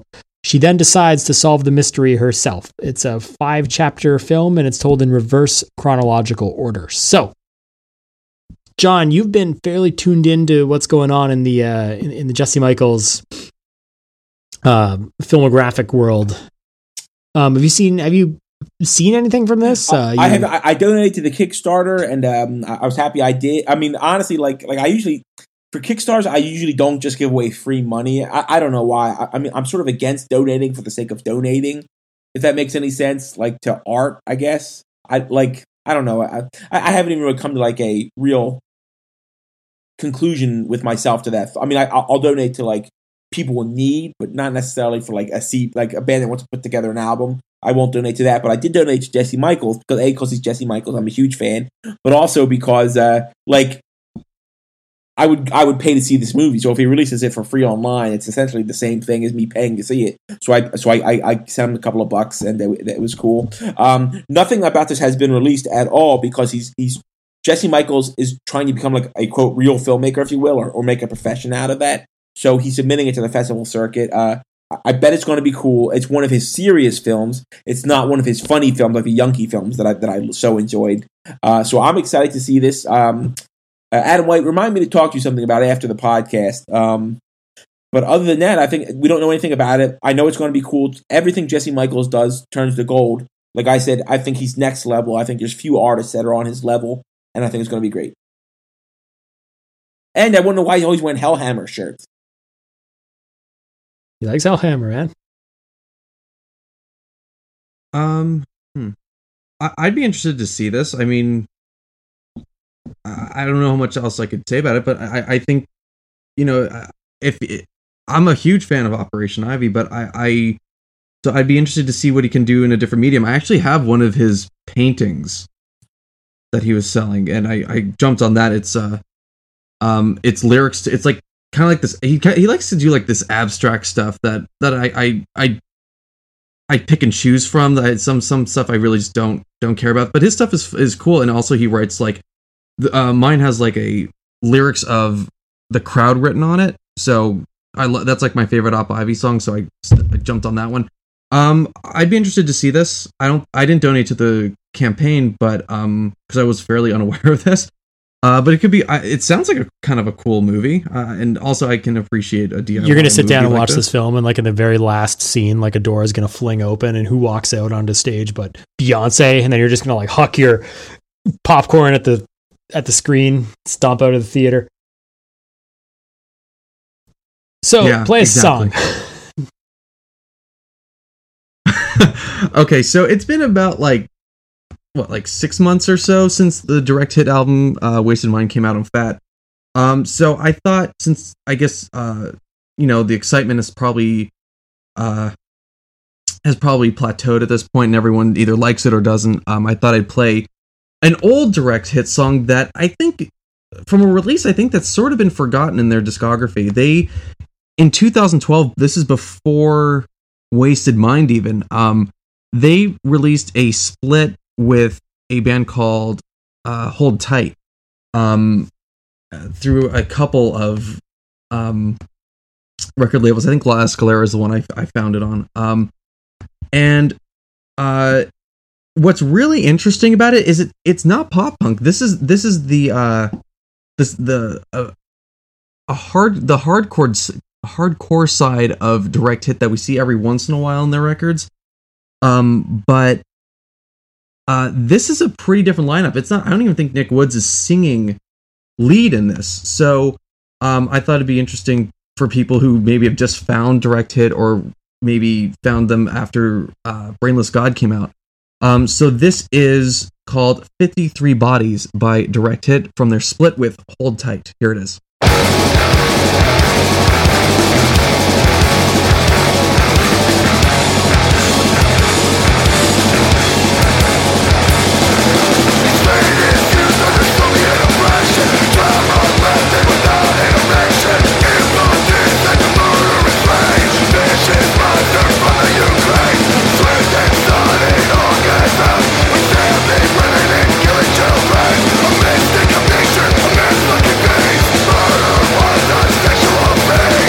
She then decides to solve the mystery herself. It's a five-chapter film, and it's told in reverse chronological order. So, John, you've been fairly tuned into what's going on in the uh, in, in the Jesse Michaels uh, filmographic world. Um, have you seen? Have you seen anything from this? Uh, I have. I, I donated to the Kickstarter, and um, I, I was happy I did. I mean, honestly, like like I usually for Kickstarters, I usually don't just give away free money. I, I don't know why. I, I mean, I'm sort of against donating for the sake of donating, if that makes any sense. Like to art, I guess. I like. I don't know. I I haven't even really come to like a real conclusion with myself to that. I mean, I, I'll donate to like people in need, but not necessarily for like a seat, like a band that wants to put together an album. I won't donate to that, but I did donate to Jesse Michaels because a because he's Jesse Michaels. I'm a huge fan, but also because uh, like I would I would pay to see this movie. So if he releases it for free online, it's essentially the same thing as me paying to see it. So I so I I, I sent him a couple of bucks, and it, it was cool. Um, nothing about this has been released at all because he's he's Jesse Michaels is trying to become like a quote real filmmaker, if you will, or, or make a profession out of that. So he's submitting it to the festival circuit. Uh, I bet it's going to be cool. It's one of his serious films. It's not one of his funny films like the Yankee films that I that I so enjoyed. Uh, so I'm excited to see this. Um, uh, Adam White, remind me to talk to you something about it after the podcast. Um, but other than that, I think we don't know anything about it. I know it's going to be cool. Everything Jesse Michaels does turns to gold. Like I said, I think he's next level. I think there's few artists that are on his level, and I think it's going to be great. And I wonder why he's always wearing Hellhammer shirts. He likes Hellhammer, man. Um, hmm. I- I'd be interested to see this. I mean, I, I don't know how much else I could say about it, but I, I think, you know, if it, I'm a huge fan of Operation Ivy, but I, I, so I'd be interested to see what he can do in a different medium. I actually have one of his paintings that he was selling, and I, I jumped on that. It's uh, um, it's lyrics. To, it's like. Kind of like this, he he likes to do like this abstract stuff that that I I I, I pick and choose from. That I, some some stuff I really just don't don't care about. But his stuff is is cool, and also he writes like, uh, mine has like a lyrics of the crowd written on it. So I lo- that's like my favorite Op Ivy song. So I, I jumped on that one. Um, I'd be interested to see this. I don't I didn't donate to the campaign, but um, because I was fairly unaware of this. Uh, but it could be. Uh, it sounds like a kind of a cool movie, uh, and also I can appreciate a D I Y. You're going to sit down and like watch this. this film, and like in the very last scene, like a door is going to fling open, and who walks out onto stage but Beyonce, and then you're just going to like huck your popcorn at the at the screen, stomp out of the theater. So Yeah, play a exactly. song. Okay, so it's been about like. What, like six months or so since the direct hit album uh, Wasted Mind came out on Fat. Um, so I thought, since I guess uh, you know the excitement is probably uh, has probably plateaued at this point, and everyone either likes it or doesn't. Um, I thought I'd play an old direct hit song that I think, from a release, I think that's sort of been forgotten in their discography. They in two thousand twelve, this is before Wasted Mind even. Um, they released a split with a band called uh, Hold Tight um, through a couple of um, record labels. I think La Escalera is the one I, I found it on. Um, and uh, what's really interesting about it is it it's not pop punk. This is this is the uh, this the uh, a hard the hardcore hardcore side of direct hit that we see every once in a while in their records. Um, but Uh, this is a pretty different lineup. It's not. I don't even think Nick Woods is singing lead in this. So um, I thought it'd be interesting for people who maybe have just found Direct Hit or maybe found them after uh, Brainless God came out. Um, so this is called fifty-three Bodies by Direct Hit from their split with Hold Tight. Here it is. Nature, a man's looking face. Murder was a sexual phase.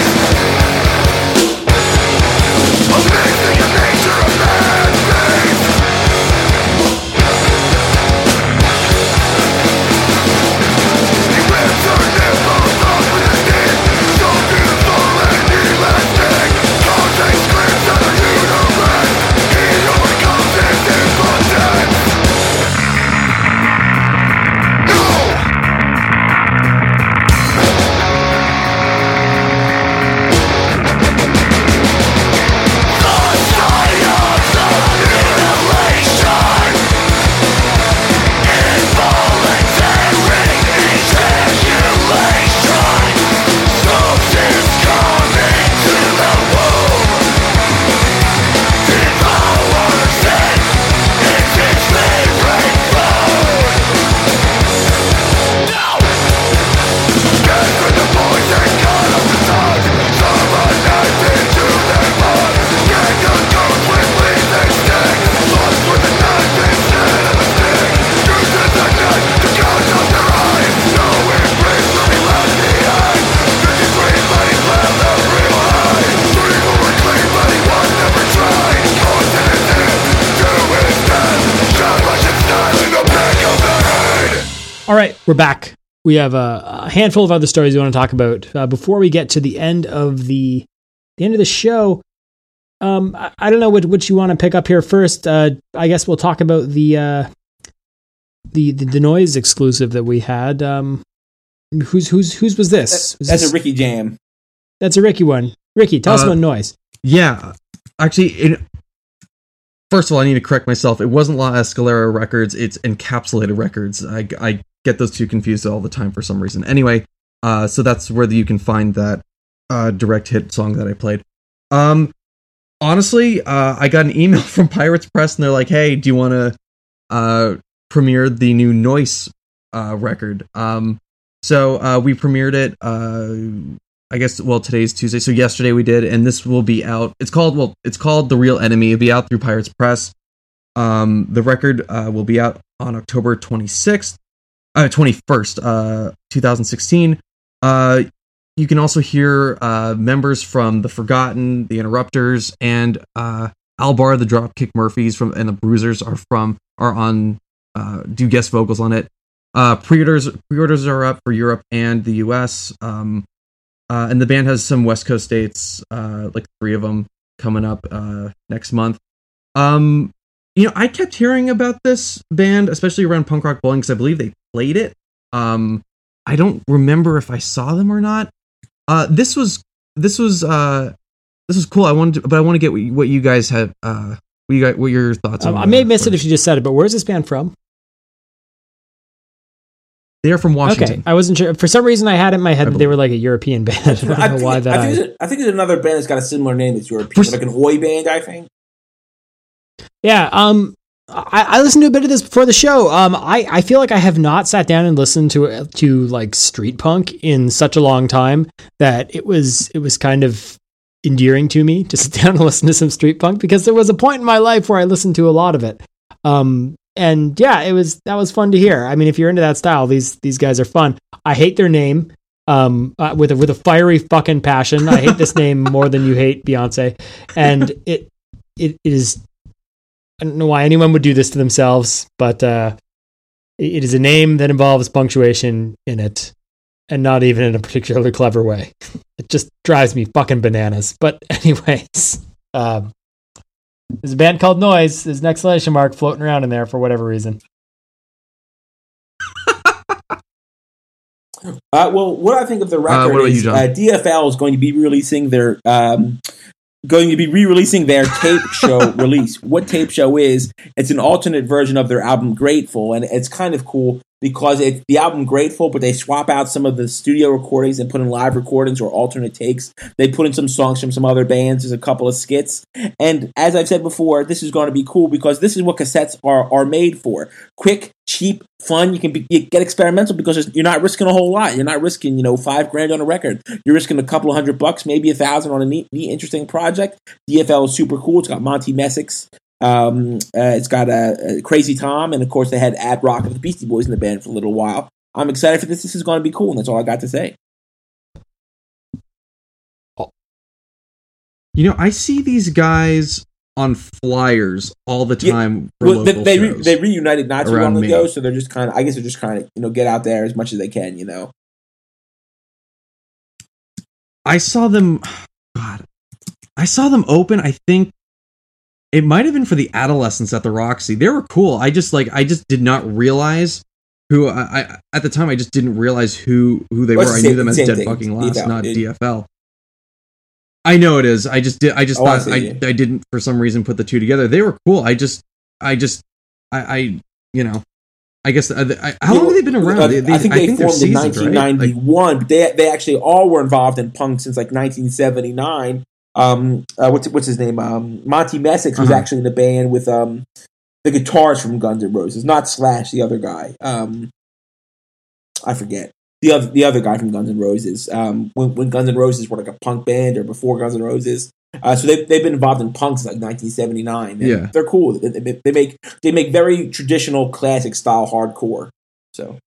All right, we're back. We have a, a handful of other stories we want to talk about uh, before we get to the end of the the end of the show. Um, I, I don't know what which you want to pick up here first. Uh, I guess we'll talk about the uh, the, the the noise exclusive that we had. Um, who's who's whose was this? That, was that's this? a Ricky jam. That's a Ricky one. Ricky, tell us Uh, about noise. Yeah, actually, it, first of all, I need to correct myself. It wasn't La Escalera Records; it's Encapsulated Records. I, I get those two confused all the time for some reason. Anyway, uh, so that's where you can find that uh, direct hit song that I played. Um, honestly, uh, I got an email from Pirates Press, and they're like, "Hey, do you want to uh, premiere the new Noise uh, record?" Um, so uh, we premiered it. Uh, I guess, well, today's Tuesday, so yesterday we did, and this will be out. It's called, well, it's called The Real Enemy. It'll be out through Pirates Press. Um, the record uh, will be out on October twenty-sixth, uh, twenty-first, uh, twenty sixteen. Uh, you can also hear uh, members from The Forgotten, The Interrupters, and uh, Albar, the Dropkick Murphys, from and the Bruisers are from are on uh, do guest vocals on it. Uh, pre-orders pre-orders are up for Europe and the U S. Um, Uh, and the band has some West Coast dates, uh, like three of them coming up uh, next month. Um, you know, I kept hearing about this band, especially around Punk Rock Bowling, because I believe they played it. Um, I don't remember if I saw them or not. Uh, this was this was uh, this was cool. I wanted, to, but I want to get what you, what you guys have. Uh, what you got? What your thoughts? Um, on I may have uh, missed it first. if you just said it, but where's this band from? They're from Washington. Okay, I wasn't sure. For some reason, I had it in my head I that they were like a European band. I don't know I think, why that. I think, I, it's, I think it's another band that's got a similar name that's European, For- like an Oi band, I think. yeah, um, I, I listened to a bit of this before the show. Um, I, I feel like I have not sat down and listened to to like street punk in such a long time that it was it was kind of endearing to me to sit down and listen to some street punk, because there was a point in my life where I listened to a lot of it. Um, and yeah, it was that was fun to hear. I mean, if you're into that style, these these guys are fun. I hate their name. Um, uh, with a with a fiery fucking passion. I hate this name more than you hate Beyonce, and it it is. I don't know why anyone would do this to themselves, but uh, it is a name that involves punctuation in it, and not even in a particularly clever way. It just drives me fucking bananas. But anyways, um, there's a band called Noise. There's an exclamation mark floating around in there for whatever reason. Uh, well, what I think of the record what about you, is John? uh, D F L is going to be releasing their um, going to be re-releasing their tape show release. What tape show is? It's an alternate version of their album Grateful, and it's kind of cool because it's the album Grateful, but they swap out some of the studio recordings and put in live recordings or alternate takes. They put in some songs from some other bands. There's a couple of skits. And as I've said before, this is going to be cool because this is what cassettes are are made for. Quick, cheap, fun. You can be, you get experimental because you're not risking a whole lot. You're not risking, you know, five grand on a record. You're risking a couple of hundred bucks, maybe a thousand on a neat, neat interesting project. D F L is super cool. It's got Monty Messick's. Um, uh, it's got a uh, Crazy Tom, and of course they had Ad Rock of the Beastie Boys in the band for a little while. I'm excited for this. This is going to be cool, and that's all I got to say. You know, I see these guys on flyers all the Yeah, time. For Well, they local they, re- shows. they reunited not too around long me. ago, so they're just kind of. I guess they're just trying to you know get out there as much as they can. You know. I saw them. God, I saw them open. I think it might have been for the Adolescents at the Roxy. They were cool. I just like. I just did not realize who. I, I at the time I just didn't realize who who they Well, were. it's I the knew same- them as same Dead thing. Fucking It's Last, D F L, not dude. D F L. I know it is. I just did. I just Oh, I thought see I, you. I didn't for some reason put the two together. They were cool. I just I just I, I you know. I guess uh, I, how long have they been around? Uh, They- they- I think they they're formed in seasoned, right? nineteen ninety-one, Like, but they they actually all were involved in punk since like nineteen seventy-nine. Um, uh, what's what's his name? Um, Monty Messick was Uh-huh. actually in the band with um the guitarist from Guns N' Roses, not Slash, the other guy. Um, I forget the other the other guy from Guns N' Roses. Um, when when Guns N' Roses were like a punk band or before Guns N' Roses. Uh, so they they've been involved in punk since like nineteen seventy-nine. And Yeah. they're cool. They, they, they make they make very traditional, classic style hardcore. So.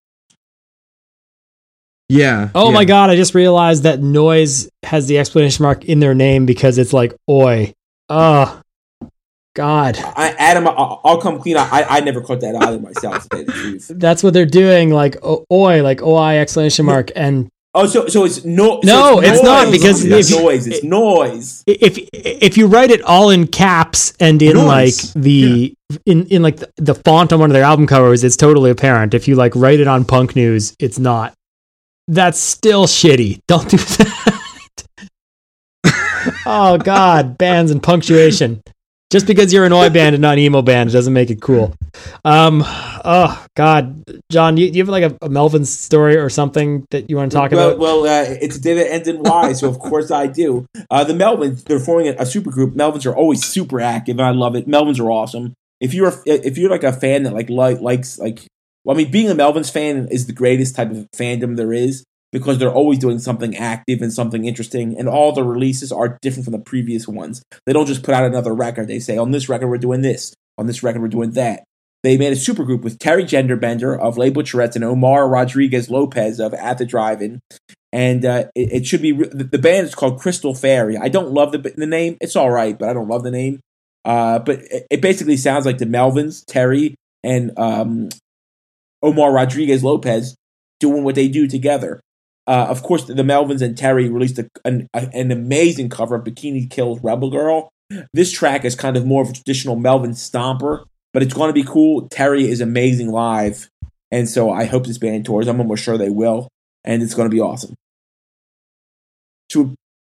yeah. Oh yeah. my god, I just realized that Noise has the exclamation mark in their name because it's like oi. Ugh. God. I, Adam, I'll, I'll come clean. I, I never caught that either myself, to tell you the truth. That's what they're doing, like o- oi, like O I exclamation mark, and Oh, so so it's no. No, so it's noise. not, because it's if- noise. It's noise. if if you write it all in caps and in Noise. like the in in like the, the font on one of their album covers, it's totally apparent. If you like write it on Punk News, it's not. That's still shitty. Don't do that. Oh God, bands and punctuation. Just because you're an oi band and not an emo band, it doesn't make it cool. Um, oh God, John, do you, do you have like a, a Melvin story or something that you want to talk well, about? Well, uh, it's a day that ends in Y, so of course I do. Uh, the Melvins, they're forming a, a supergroup. Melvins are always super active, and I love it. Melvins are awesome. If you're if you're like a fan that like li- likes like, well, I mean, being a Melvins fan is the greatest type of fandom there is, because they're always doing something active and something interesting, and all the releases are different from the previous ones. They don't just put out another record. They say, on this record we're doing this, on this record we're doing that. They made a supergroup with Terry Genderbender of Les Butcherettes and Omar Rodriguez Lopez of At the Drive-In, and uh, it, it should be the, the band is called Crystal Fairy. I don't love the the name; it's all right, but I don't love the name. Uh, but it, it basically sounds like the Melvins, Terry and um, Omar Rodriguez Lopez doing what they do together. Uh, of course, the Melvins and Terry released a, an, a, an amazing cover of Bikini Kill's Rebel Girl. This track is kind of more of a traditional Melvin stomper, but it's going to be cool. Terry is amazing live, and so I hope this band tours. I'm almost sure they will, and it's going to be awesome. So,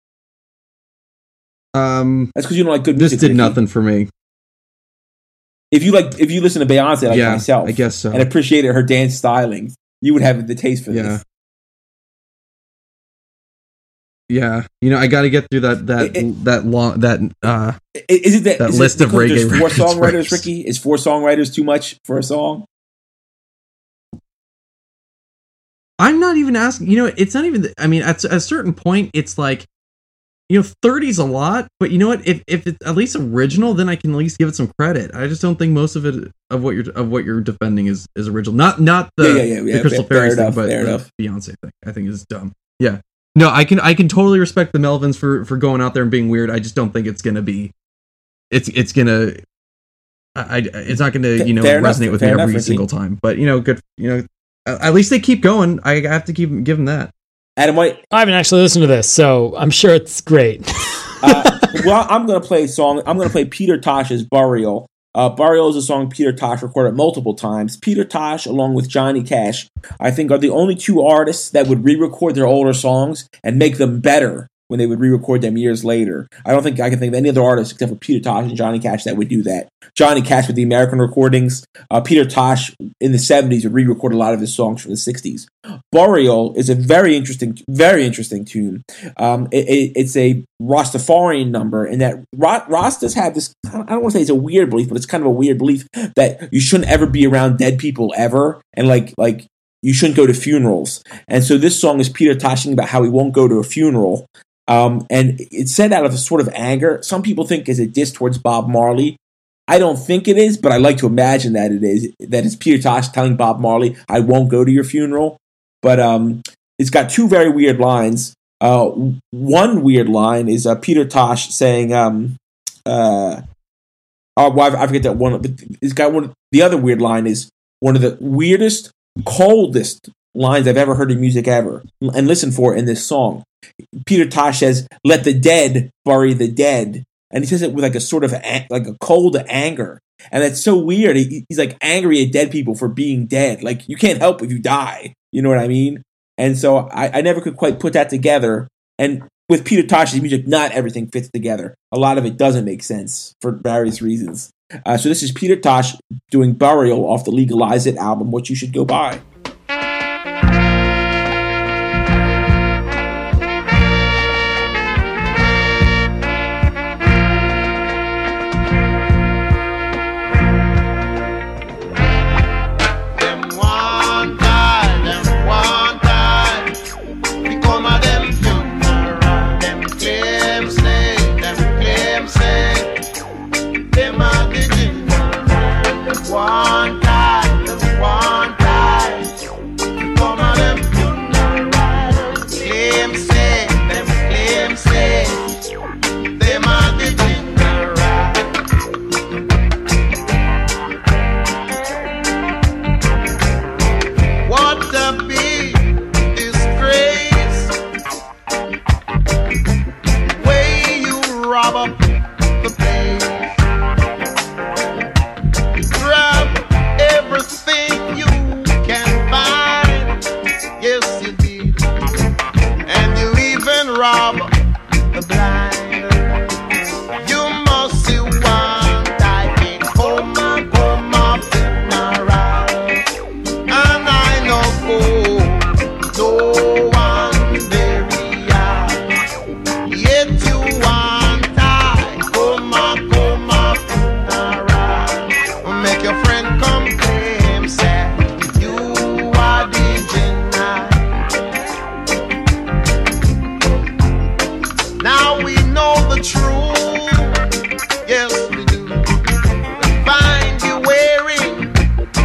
Um, that's because you don't like good this music. did Ricky. nothing for me. If you like, if you listen to Beyonce like yeah, myself, I guess so. and appreciated her dance styling, you would have the taste for Yeah. this. Yeah, you know, I got to get through that that It- it- that long that uh Is it that, That is list it of because reggae there's four records songwriters, first. Ricky? Is four songwriters too much for a song? I'm not even asking, you know, it's not even, I mean, at a certain point, it's like, you know, thirty's a lot, but you know what, if if it's at least original, then I can at least give it some credit. I just don't think most of it, of what you're, of what you're defending is, is original. Not, not the, Yeah, yeah, yeah, the yeah, Crystal fair Fairies enough, thing, but fair the enough. Beyonce thing, I think is dumb. Yeah. No, I can, I can totally respect the Melvins for, for going out there and being weird. I just don't think it's going to be, it's, it's going to, I, I, it's not going to, you know, Fair enough, resonate with fair me enough, every Ricky. single time, but you know, good, you know, at at least they keep going. I have to keep give them that. Adam White. I haven't actually listened to this, so I'm sure it's great. Uh, well, I'm going to play a song. I'm going to play Peter Tosh's Burial. Uh, Burial is a song Peter Tosh recorded multiple times. Peter Tosh, along with Johnny Cash, I think are the only two artists that would re-record their older songs and make them better when they would re-record them years later. I don't think I can think of any other artist except for Peter Tosh and Johnny Cash that would do that. Johnny Cash with the American recordings. Uh, Peter Tosh in the seventies would re-record a lot of his songs from the sixties. Burial is a very interesting, very interesting tune. Um, it, it, it's a Rastafarian number, in that Ra- Rastas have this, I don't want to say it's a weird belief, but it's kind of a weird belief that you shouldn't ever be around dead people ever, and like like you shouldn't go to funerals. And so this song is Peter Toshing about how he won't go to a funeral. Um, and it's said out of a sort of anger. Some people think it's a diss towards Bob Marley. I don't think it is, but I like to imagine that it is. That it's Peter Tosh telling Bob Marley, "I won't go to your funeral." But um, it's got two very weird lines. Uh, one weird line is uh, Peter Tosh saying, um, uh, "Oh, well, I forget that one." But it's got one. The other weird line is one of the weirdest, coldest lines I've ever heard in music ever, and listen for it in this song. Peter Tosh says, "Let the dead bury the dead," and he says it with like a sort of a, like a cold anger, and that's so weird. He, he's like angry at dead people for being dead. Like, you can't help if you die. You know what I mean? And so I, I never could quite put that together. And with Peter Tosh's music, not everything fits together. A lot of it doesn't make sense for various reasons. Uh, so this is Peter Tosh doing Burial off the Legalize It album, which you should go buy. One time, one time. of the blind. You must see one type in coma, coma, funeral. And I know no one burial. Yet you want I coma, coma, funeral. Make your friend come claim, say you are the genius. Now we know the truth, yes we do. Find you wearing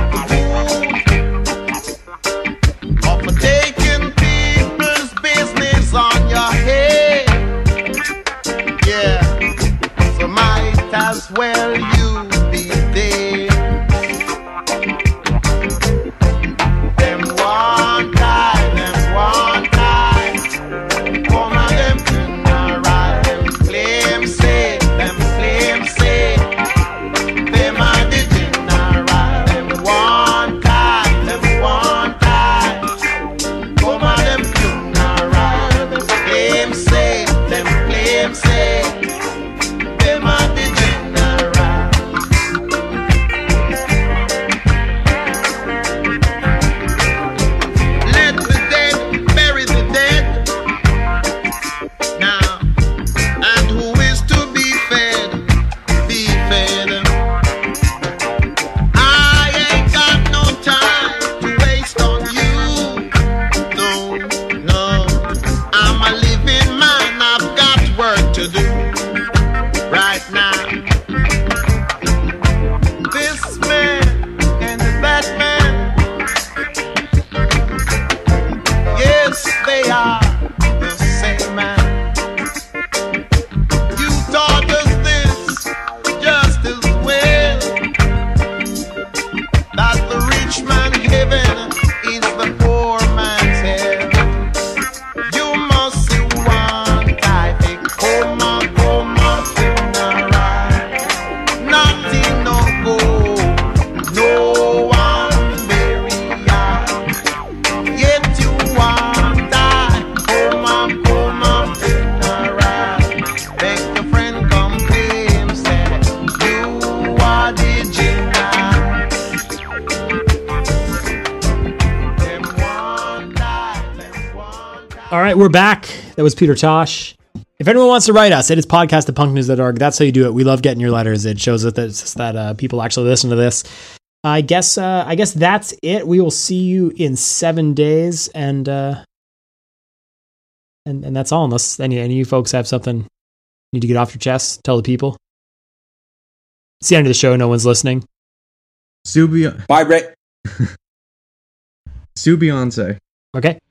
the hood of taking people's business on your head. Yeah, so might as well you be dead. Them one time, them one time, come on them funeral, them claim say, them claim say, them are the general. Them one time, them one time, come on them funeral, them claim say, them claim say, them are the general. Let the dead bury the dead now, and who is to be fed, be fed. I ain't got no time to waste on you. No, no, I'm a living man, I've got work to do right now. This man and that man, yes, they are the same man. You taught us this just as well, that the rich man heaven is the poor man's hell. You must see one type, a coma, coma, funeral. Nothing no go, no one burial. Yet you want die, coma, coma, funeral. Make your friend come claim, say you are the genius. Them one die, them one die. All right, we're back. That was Peter Tosh. If anyone wants to write us, it is podcast at punk news dot org. That's how you do it. We love getting your letters. It shows us that, it's just that uh, people actually listen to this. I guess uh, I guess that's it. We will see you in seven days, and uh, and and that's all. Unless any any of you folks have something you need to get off your chest, tell the people. It's the end of the show. No one's listening. Sue, Be- Bye, Ray. Sue Beyonce. Okay.